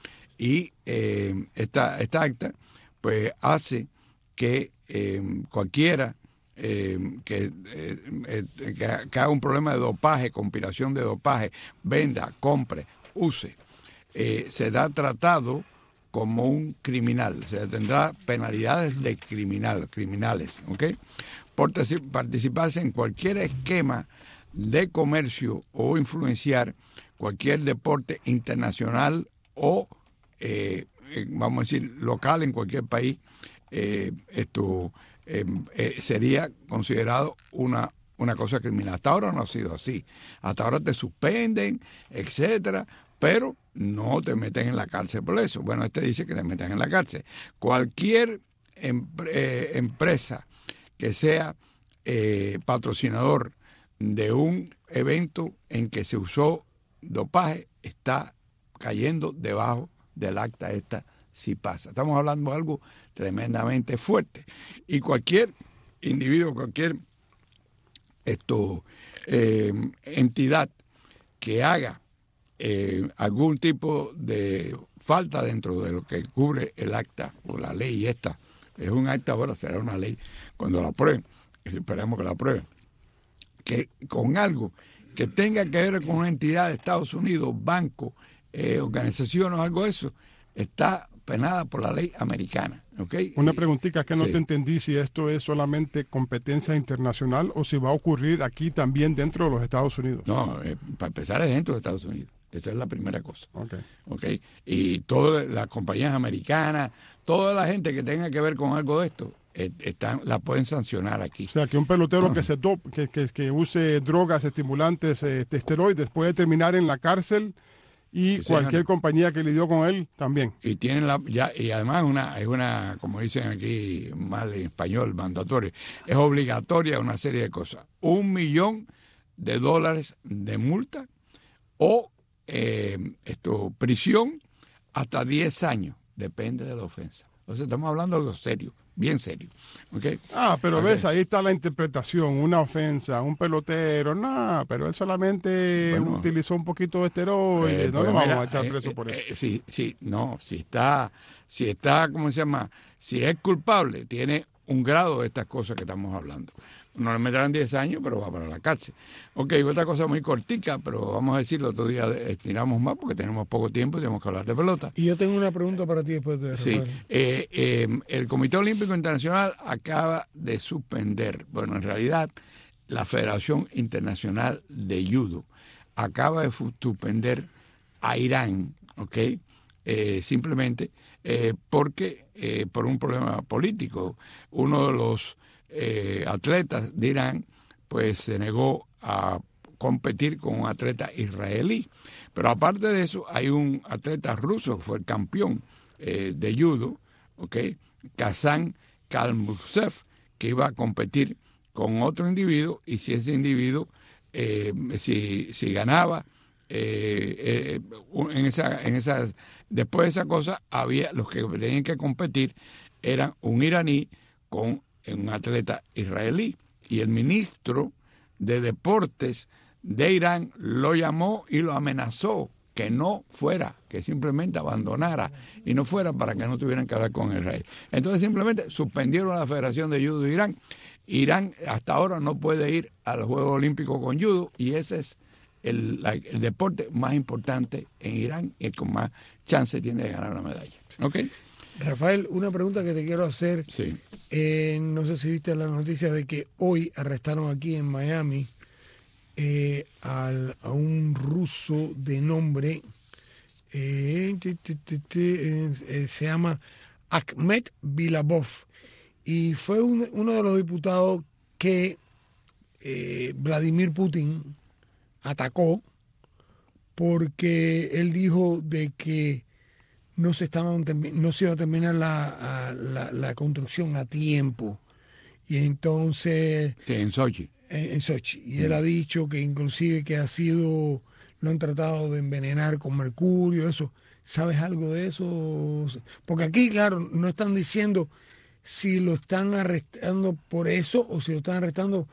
Y eh, esta, esta acta pues hace que eh, cualquiera eh, que, eh, eh, que, que haga un problema de dopaje, conspiración de dopaje, venda, compre, use, eh, será tratado como un criminal, o sea, tendrá penalidades de criminal, criminales, ¿ok? Por participarse en cualquier esquema de comercio o influenciar cualquier deporte internacional o, eh, vamos a decir, local en cualquier país. Eh, esto eh, eh, sería considerado una, una cosa criminal. Hasta ahora no ha sido así. Hasta ahora te suspenden, etcétera, pero no te meten en la cárcel por eso. Bueno, este dice que te meten en la cárcel. Cualquier em, eh, empresa que sea eh, patrocinador de un evento en que se usó dopaje está cayendo debajo del acta esta si pasa. Estamos hablando de algo tremendamente fuerte. Y cualquier individuo, cualquier esto, eh, entidad que haga eh, algún tipo de falta dentro de lo que cubre el acta o la ley esta, es un acta, ahora será una ley cuando la aprueben, esperemos que la aprueben, que con algo que tenga que ver con una entidad de Estados Unidos, banco, eh, organización o algo de eso, está penada por la ley americana. ¿Okay? Una preguntita que no sí. te entendí, si esto es solamente competencia internacional o si va a ocurrir aquí también dentro de los Estados Unidos. No, eh, para empezar es dentro de Estados Unidos. Esa es la primera cosa. Okay. Okay. Y todas las compañías americanas, toda la gente que tenga que ver con algo de esto, eh, están, la pueden sancionar aquí. O sea, que un pelotero no. que se dop, que, que, que use drogas, estimulantes, eh, esteroides, puede terminar en la cárcel. Y Sí, cualquier señor. compañía que lidió con él también. Y tienen la ya y además una es una, como dicen aquí mal en español, mandatoria, es obligatoria una serie de cosas. Un millón de dólares de multa o eh, esto prisión hasta diez años, depende de la ofensa. Entonces estamos hablando de algo serio, bien serio. ¿Okay? Ah, pero Ok. ves, ahí está la interpretación, una ofensa, un pelotero, no, pero él solamente Bueno, utilizó un poquito de esteroides, Eh, no pues lo vamos mira, a echar eh, preso eh, por eso. eh, sí, sí, no, si está, si está, ¿cómo se llama? Si es culpable, tiene un grado de estas cosas que estamos hablando. No le meterán diez años, pero va para la cárcel. Ok, otra cosa muy cortica, pero vamos a decirlo, otro día estiramos más porque tenemos poco tiempo y tenemos que hablar de pelota. Y yo tengo una pregunta para ti después de eso. Sí, eh, eh, el Comité Olímpico Internacional acaba de suspender, bueno, en realidad la Federación Internacional de Judo acaba de suspender a Irán, ¿ok? Eh, simplemente eh, porque eh, por un problema político, uno de los eh, atletas de Irán pues se negó a competir con un atleta israelí. Pero aparte de eso, hay un atleta ruso que fue el campeón eh, de judo, ¿ok? Kazan Kalmutsev, que iba a competir con otro individuo, y si ese individuo, eh, si, si ganaba, eh, eh, en esa, en esas, después de esa cosa, había los que tenían que competir, eran un iraní con un atleta israelí. y el ministro de Deportes de Irán lo llamó y lo amenazó que no fuera, que simplemente abandonara y no fuera para que no tuvieran que hablar con Israel. Entonces simplemente suspendieron a la Federación de Judo de Irán. Irán hasta ahora no puede ir a los Juegos Olímpicos con judo y ese es el, la, el deporte más importante en Irán y el con más chance tiene de ganar una medalla. ¿Okay? Rafael, una pregunta que te quiero hacer. Sí. Eh, no sé si viste la noticia de que hoy arrestaron aquí en Miami eh, al, a un ruso de nombre, eh, te, te, te, te, eh, se llama Akhmed Bilabov. Y fue un, uno de los diputados que eh, Vladimir Putin atacó porque él dijo de que no se estaban no se iba a terminar la, la, la construcción a tiempo. Y entonces... Sí, en Sochi. En, en Sochi. Y mm. él ha dicho que inclusive que ha sido, lo han tratado de envenenar con mercurio, eso. ¿Sabes algo de eso? Porque aquí, claro, no están diciendo si lo están arrestando por eso o si lo están arrestando.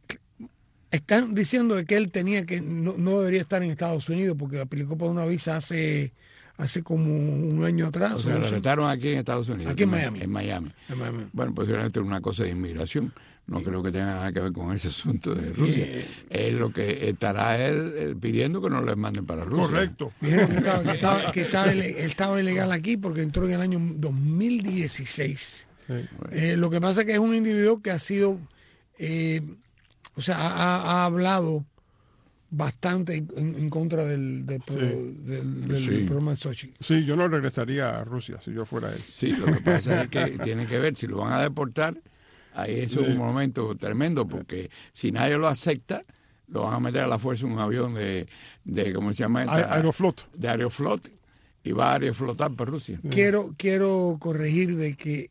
Están diciendo que él tenía que no, no debería estar en Estados Unidos porque aplicó por una visa hace hace como un año atrás. O sea, lo arrestaron aquí en Estados Unidos. Aquí en Miami. En Miami. En Miami. Bueno, posiblemente una cosa de inmigración. No sí. creo que tenga nada que ver con ese asunto de Rusia. Eh, es lo que estará él, él pidiendo que no le manden para Rusia. Correcto. Dijeron que estaba, que estaba, que estaba, él estaba ilegal aquí porque entró en el año dos mil dieciséis. Sí. Eh, lo que pasa es que es un individuo que ha sido, eh, o sea, ha, ha hablado bastante en, en contra del, del, sí. del, del sí. programa de Sochi. Sí, yo no regresaría a Rusia si yo fuera él. Sí, lo que pasa es que tiene que ver si lo van a deportar. Ahí es un sí. momento tremendo porque si nadie lo acepta, lo van a meter a la fuerza en un avión de, de ¿cómo se llama? Esta? Aeroflot. De Aeroflot y va a aeroflotar para Rusia. Quiero, quiero corregir de que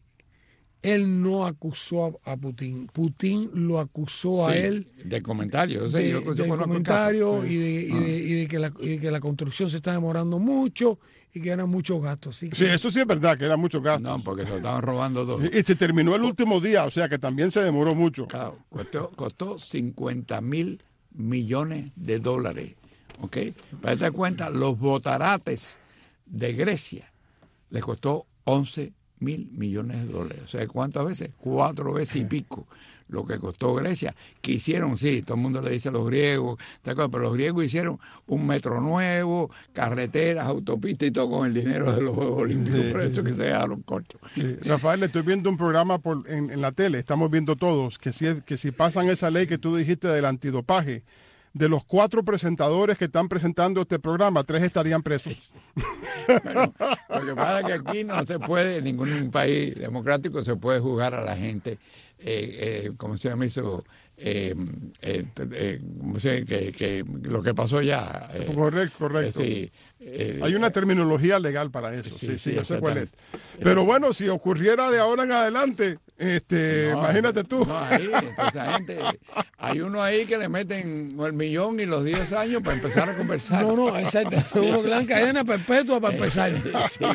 él no acusó a, a Putin. Putin lo acusó sí, a él de comentarios, o sea, de, yo, yo de comentarios y, de, y, ah. de, y, de que la, y de que la construcción se está demorando mucho y que eran muchos gastos. ¿Sí? Sí, eso sí es verdad, que eran muchos gastos. No, porque se lo estaban robando todo. Y, y se terminó el último día, o sea que también se demoró mucho. Claro, costó, costó cincuenta mil millones de dólares, ¿ok? Para darte cuenta, los botarates de Grecia le costó once mil millones de dólares. O sea, ¿cuántas veces? Cuatro veces y pico lo que costó Grecia. Que hicieron, sí, todo el mundo le dice a los griegos, pero los griegos hicieron un metro nuevo, carreteras, autopistas y todo con el dinero de los Juegos Olímpicos. Sí, por eso sí. que se dejaron cortos. Sí. Rafael, estoy viendo un programa por, en, en la tele, estamos viendo todos, que si, que si pasan esa ley que tú dijiste del antidopaje, de los cuatro presentadores que están presentando este programa, tres estarían presos. Bueno, lo que pasa es que aquí no se puede, en ningún país democrático se puede juzgar a la gente, eh, eh, ¿cómo se llama eso? Eh, eh, eh, ¿cómo se, que, que lo que pasó ya. Eh, correcto, correcto. Eh, sí, eh, Hay una terminología legal para eso, sí, sí, sí, sí yo sé cuál es. Pero Eso. bueno, si ocurriera de ahora en adelante, este, no, imagínate tú. No, ahí, entonces, gente, hay uno ahí que le meten el millón y los diez años para empezar a conversar. No, no, exacto. Uno que le dan cadena perpetua para empezar. Sí,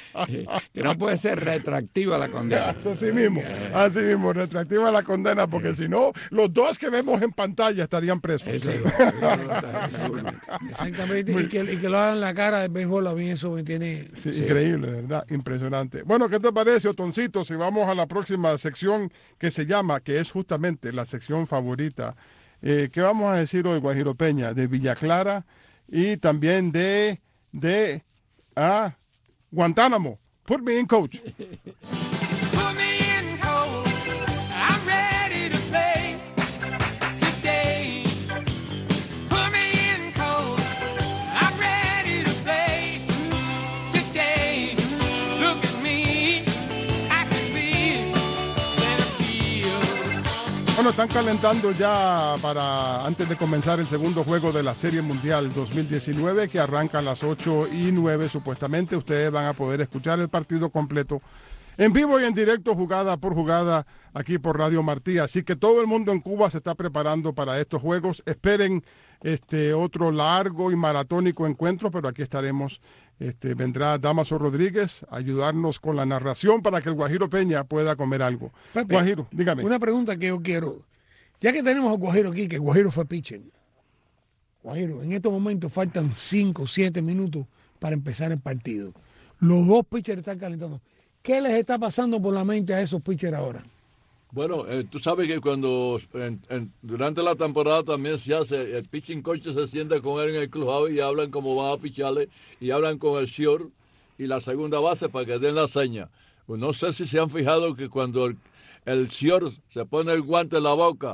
que no puede ser retroactiva la condena. Así mismo, así mismo, retroactiva la condena, porque si no, los dos que vemos en pantalla estarían presos. Eso, sí. Exactamente, y que, y que lo hagan la cara de béisbol, a mí eso me tiene... Sí, sí. Increíble, ¿verdad? Impresionante. Bueno, ¿qué te parece, Otoncito, si vamos a la próxima sección que se llama, que es justamente la sección favorita? Eh, ¿Qué vamos a decir hoy, Guajiro Peña? De Villa Clara y también de, de ah, Guantánamo. Put me in, coach. Bueno, están calentando ya para antes de comenzar el segundo juego de la Serie Mundial dos mil diecinueve, que arranca a las ocho y nueve supuestamente. Ustedes van a poder escuchar el partido completo en vivo y en directo, jugada por jugada, aquí por Radio Martí. Así que todo el mundo en Cuba se está preparando para estos juegos. Esperen este otro largo y maratónico encuentro, pero aquí estaremos. Este, vendrá Damaso Rodríguez a ayudarnos con la narración para que el Guajiro Peña pueda comer algo. Pepe, Guajiro, dígame. Una pregunta que yo quiero. Ya que tenemos a Guajiro aquí, que Guajiro fue pitcher. Guajiro, en estos momentos faltan cinco o siete minutos para empezar el partido. Los dos pitchers están calentando. ¿Qué les está pasando por la mente a esos pitchers ahora? Bueno, eh, tú sabes que cuando en, en, durante la temporada también se hace, el pitching coach se sienta con él en el clubhouse y hablan cómo van a picharle y hablan con el short y la segunda base para que den la seña. Pues no sé si se han fijado que cuando el, el short se pone el guante en la boca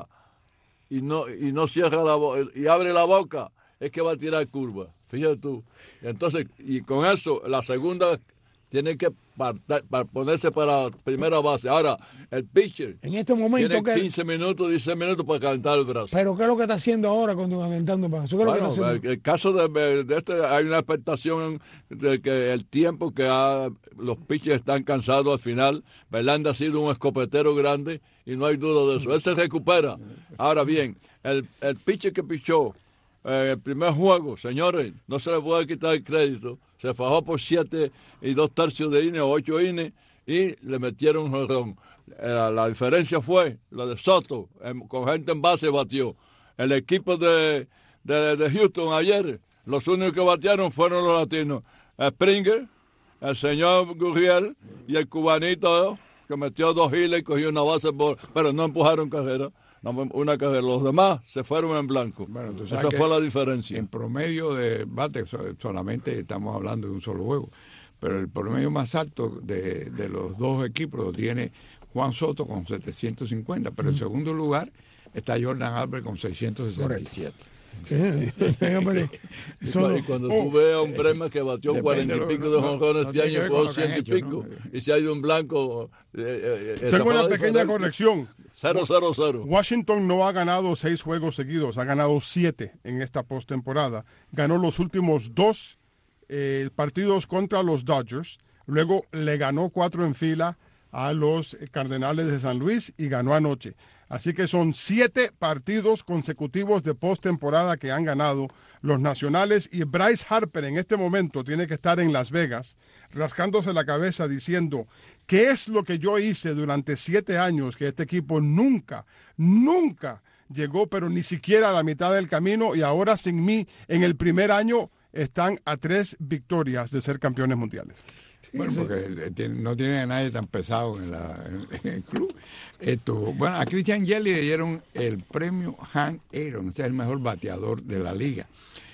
y no y no cierra la boca y abre la boca, es que va a tirar curva. Fíjate tú. Entonces, y con eso, la segunda tiene que para, para ponerse para primera base. Ahora, el pitcher en este momento tiene que... quince minutos, dieciséis minutos para calentar el brazo. Pero ¿qué es lo que está haciendo ahora cuando calentando el brazo? ¿Qué es lo Bueno, que está haciendo? el, el caso de, de este, hay una expectación de que el tiempo que ha, los pitchers están cansados al final. Verlander ha sido un escopetero grande y no hay duda de eso. Él se recupera. Ahora bien, el, el pitcher que pichó eh, el primer juego, señores, no se le puede quitar el crédito. Se fajó por siete y dos tercios de inning, ocho innings, y le metieron un jonrón. La, la diferencia fue la de Soto, en, con gente en base batió. El equipo de, de, de Houston ayer, los únicos que batearon fueron los latinos. Springer, el señor Gurriel y el cubanito que metió dos hiles y cogió una base, por, pero no empujaron carrera. Una carrera, los demás se fueron en blanco. Bueno, esa fue la diferencia. En promedio de bate solamente estamos hablando de un solo juego, pero el promedio más alto de, de los dos equipos lo tiene Juan Soto con setecientos cincuenta, pero en mm. segundo lugar está Jordan Albert con seiscientos sesenta y siete. Sí, hombre, solo, y cuando oh, tú ves a un Bremer que batió cuarenta y pico de jonrones no, este no año, con ciento y pico, ¿no? Y se ha ido en blanco. Eh, eh, Tengo una pequeña corrección. cero cero cero. Washington no ha ganado seis juegos seguidos, ha ganado siete en esta postemporada. Ganó los últimos dos eh, partidos contra los Dodgers, luego le ganó cuatro en fila a los Cardenales de San Luis y ganó anoche. Así que son siete partidos consecutivos de postemporada que han ganado los Nacionales, y Bryce Harper en este momento tiene que estar en Las Vegas rascándose la cabeza diciendo ¿qué es lo que yo hice durante siete años que este equipo nunca, nunca llegó, pero ni siquiera a la mitad del camino, y ahora sin mí en el primer año están a tres victorias de ser campeones mundiales? Bueno, porque no tiene a nadie tan pesado en, la, en el club. Esto, bueno, a Christian Yelich le dieron el premio Hank Aaron, ese es el mejor bateador de la liga.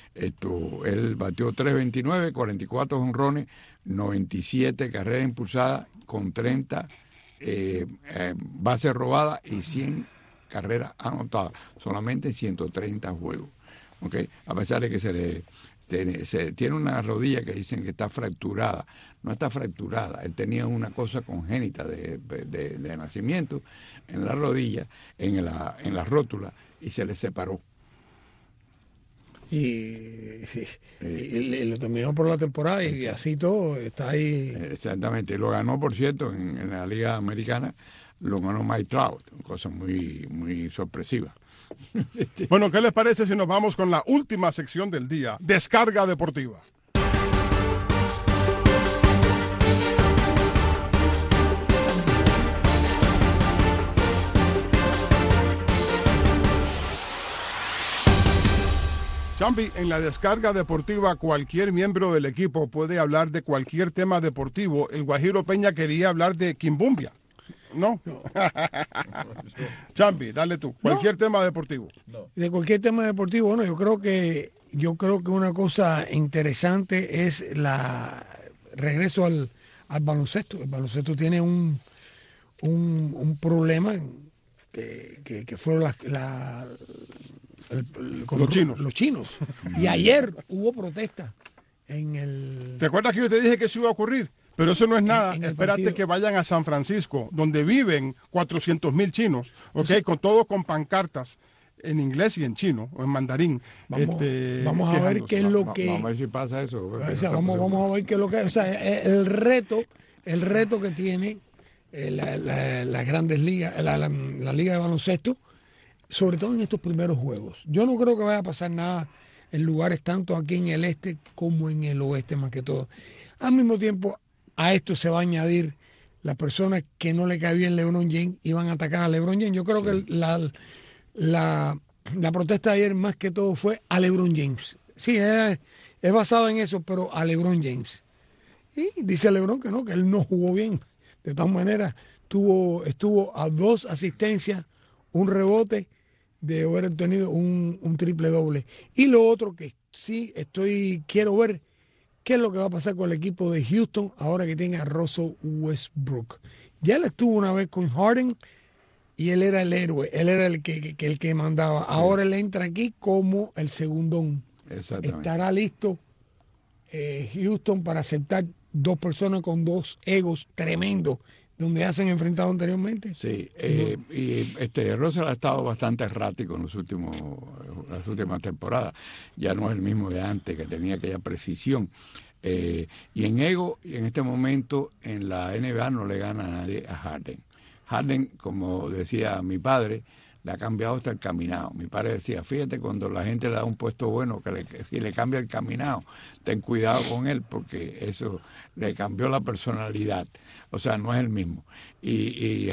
Esto, él batió tres veintinueve, cuarenta y cuatro jonrones, noventa y siete carreras impulsadas con treinta eh, eh, bases robadas y cien carreras anotadas, solamente en ciento treinta juegos. ¿Okay? A pesar de que se le Se, se, tiene una rodilla que dicen que está fracturada. No está fracturada, él tenía una cosa congénita de, de, de nacimiento en la rodilla, en la, en la rótula, y se le separó. Y, sí, y, y, y lo terminó por la temporada y, y así todo está ahí. Exactamente, lo ganó, por cierto, en, en la Liga Americana, lo ganó Mike Trout, cosa muy, muy sorpresiva. Bueno, ¿qué les parece si nos vamos con la última sección del día? Descarga deportiva. Chambi, en la descarga deportiva cualquier miembro del equipo puede hablar de cualquier tema deportivo. El Guajiro Peña quería hablar de Quimbumbia. No. no. Chambi, dale tú. Cualquier no. tema deportivo. No. De cualquier tema deportivo, bueno, yo creo que yo creo que una cosa interesante es la regreso al, al baloncesto. El baloncesto tiene un un, un problema que, que, que fueron las la, el, el, los chinos. Los chinos. Y ayer hubo protesta en el. ¿Te acuerdas que yo te dije que eso iba a ocurrir? Pero eso no es nada. En, en Espérate partido. Que vayan a San Francisco, donde viven cuatrocientos mil chinos, ¿okay? Sí. Con todos con pancartas en inglés y en chino, o en mandarín. Vamos, este, vamos a ver qué es lo va, que... Vamos a ver si pasa eso. O sea, vamos, vamos a ver qué es lo que... O sea, el reto, el reto que tiene eh, las la, la grandes ligas, la, la, la liga de baloncesto, sobre todo en estos primeros juegos. Yo no creo que vaya a pasar nada en lugares tanto aquí en el este como en el oeste, más que todo. Al mismo tiempo, a esto se va a añadir las personas que no le cae bien LeBron James y van a atacar a LeBron James. Yo creo sí. que la, la, la protesta de ayer más que todo fue a LeBron James. Sí, es, es basado en eso, pero a LeBron James. Y dice LeBron que no, que él no jugó bien. De todas maneras, tuvo, estuvo a dos asistencias, un rebote de haber tenido un, un triple doble. Y lo otro que sí estoy, quiero ver qué es lo que va a pasar con el equipo de Houston ahora que tenga a Russell Westbrook. Ya él estuvo una vez con Harden y él era el héroe, él era el que, que, el que mandaba. Ahora él entra aquí como el segundón. Exactamente. Estará listo eh, Houston para aceptar dos personas con dos egos tremendos, donde ya se han enfrentado anteriormente. Sí, eh, no. y este Russell ha estado bastante errático en los últimos, las últimas temporadas. Ya no es el mismo de antes, que tenía aquella precisión. Eh, y en ego, y en este momento, en la N B A no le gana a nadie a Harden. Harden, como decía mi padre, le ha cambiado hasta el caminado. Mi padre decía, fíjate, cuando la gente le da un puesto bueno, que, le, que si le cambia el caminado, ten cuidado con él, porque eso le cambió la personalidad. O sea, no es el mismo. Y, y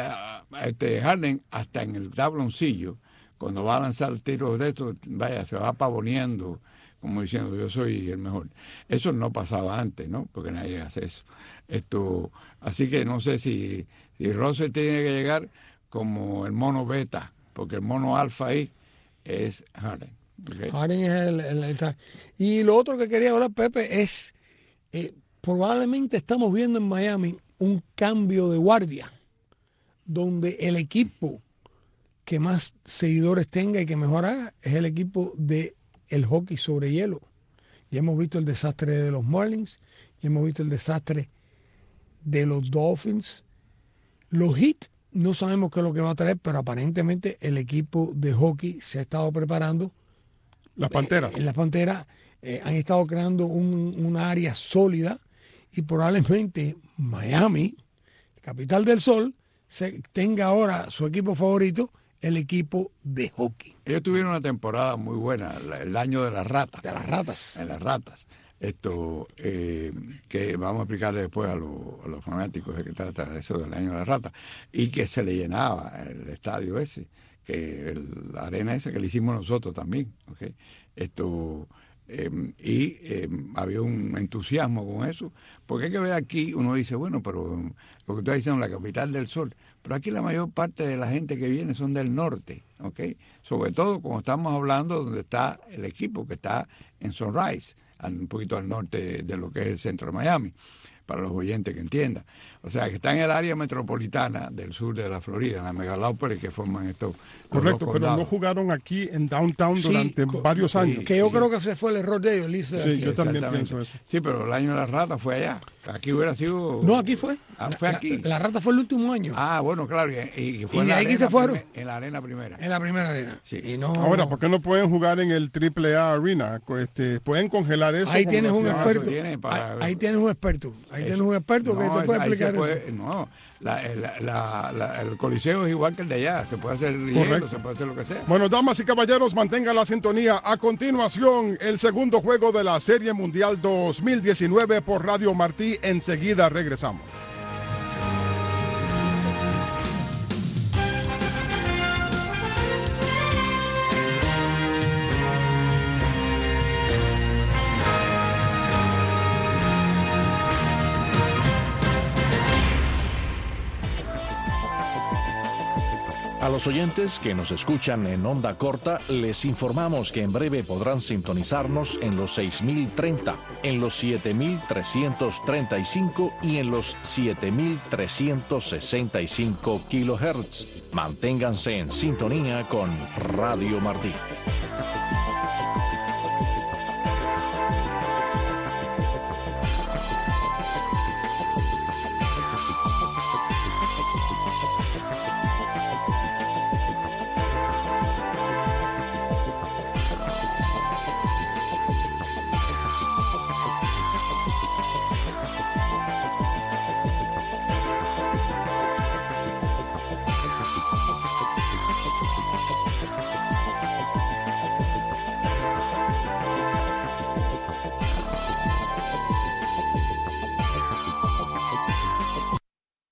este Harden, hasta en el tabloncillo, cuando va a lanzar tiros de estos, vaya, se va pavoneando, como diciendo, yo soy el mejor. Eso no pasaba antes, ¿no? Porque nadie hace eso. Esto, así que no sé si, si Russell tiene que llegar como el mono beta, porque el mono alfa ahí es Harden. ¿Okay? Harden es el, el, el... Y lo otro que quería hablar, Pepe, es eh, probablemente estamos viendo en Miami un cambio de guardia, donde el equipo que más seguidores tenga y que mejor haga es el equipo de el hockey sobre hielo. Ya hemos visto el desastre de los Marlins, ya hemos visto el desastre de los Dolphins. Los Heat no sabemos qué es lo que va a traer, pero aparentemente el equipo de hockey se ha estado preparando. Las Panteras. En eh, las Panteras eh, han estado creando un, una área sólida y probablemente Miami, capital del sol, se, tenga ahora su equipo favorito, el equipo de hockey. Ellos tuvieron una temporada muy buena, el año de las ratas. De las ratas. En las ratas. Esto eh, que vamos a explicarle después a, lo, a los fanáticos de que trata de eso del año de la rata, y que se le llenaba el estadio ese, que el, la arena esa que le hicimos nosotros también, ¿okay? Esto eh, y eh, había un entusiasmo con eso, porque hay que ver aquí, uno dice, bueno, pero lo que ustedes dicen, la capital del sol, pero aquí la mayor parte de la gente que viene son del norte, ¿okay? Sobre todo como estamos hablando donde está el equipo que está en Sunrise, un poquito al norte de lo que es el centro de Miami, para los oyentes que entiendan. O sea, que está en el área metropolitana del sur de la Florida, en la megalópolis que forman estos. Correcto, pero no jugaron aquí en downtown sí, durante varios sí, años. Que yo sí. creo que ese fue el error de ellos, Lisa. Sí, yo también pienso eso. Sí, pero el año de la rata fue allá. Aquí hubiera sido... No, aquí fue. Ah, fue la, aquí. La, la rata fue el último año. Ah, bueno, claro. Y, y, fue y en de la aquí arena se fueron. Primer, en la arena primera. En la primera arena. Sí. Y no... Ahora, ¿por qué no pueden jugar en el triple A Arena? Este, pueden congelar eso. Ahí tienes un experto. Tiene para... ahí, ahí tienes un experto. Ahí eso. tienes un experto no, que te puede explicar puede, eso. No, la, la, la, la, el coliseo es igual que el de allá. Se puede hacer hielo, se puede hacer lo que sea. Bueno, damas y caballeros, mantengan la sintonía. A continuación, el segundo juego de la Serie Mundial dos mil diecinueve por Radio Martí. Enseguida regresamos. A los oyentes que nos escuchan en onda corta, les informamos que en breve podrán sintonizarnos en los seis mil treinta, en los siete mil trescientos treinta y cinco y en los siete mil trescientos sesenta y cinco kilohertz. Manténganse en sintonía con Radio Martí.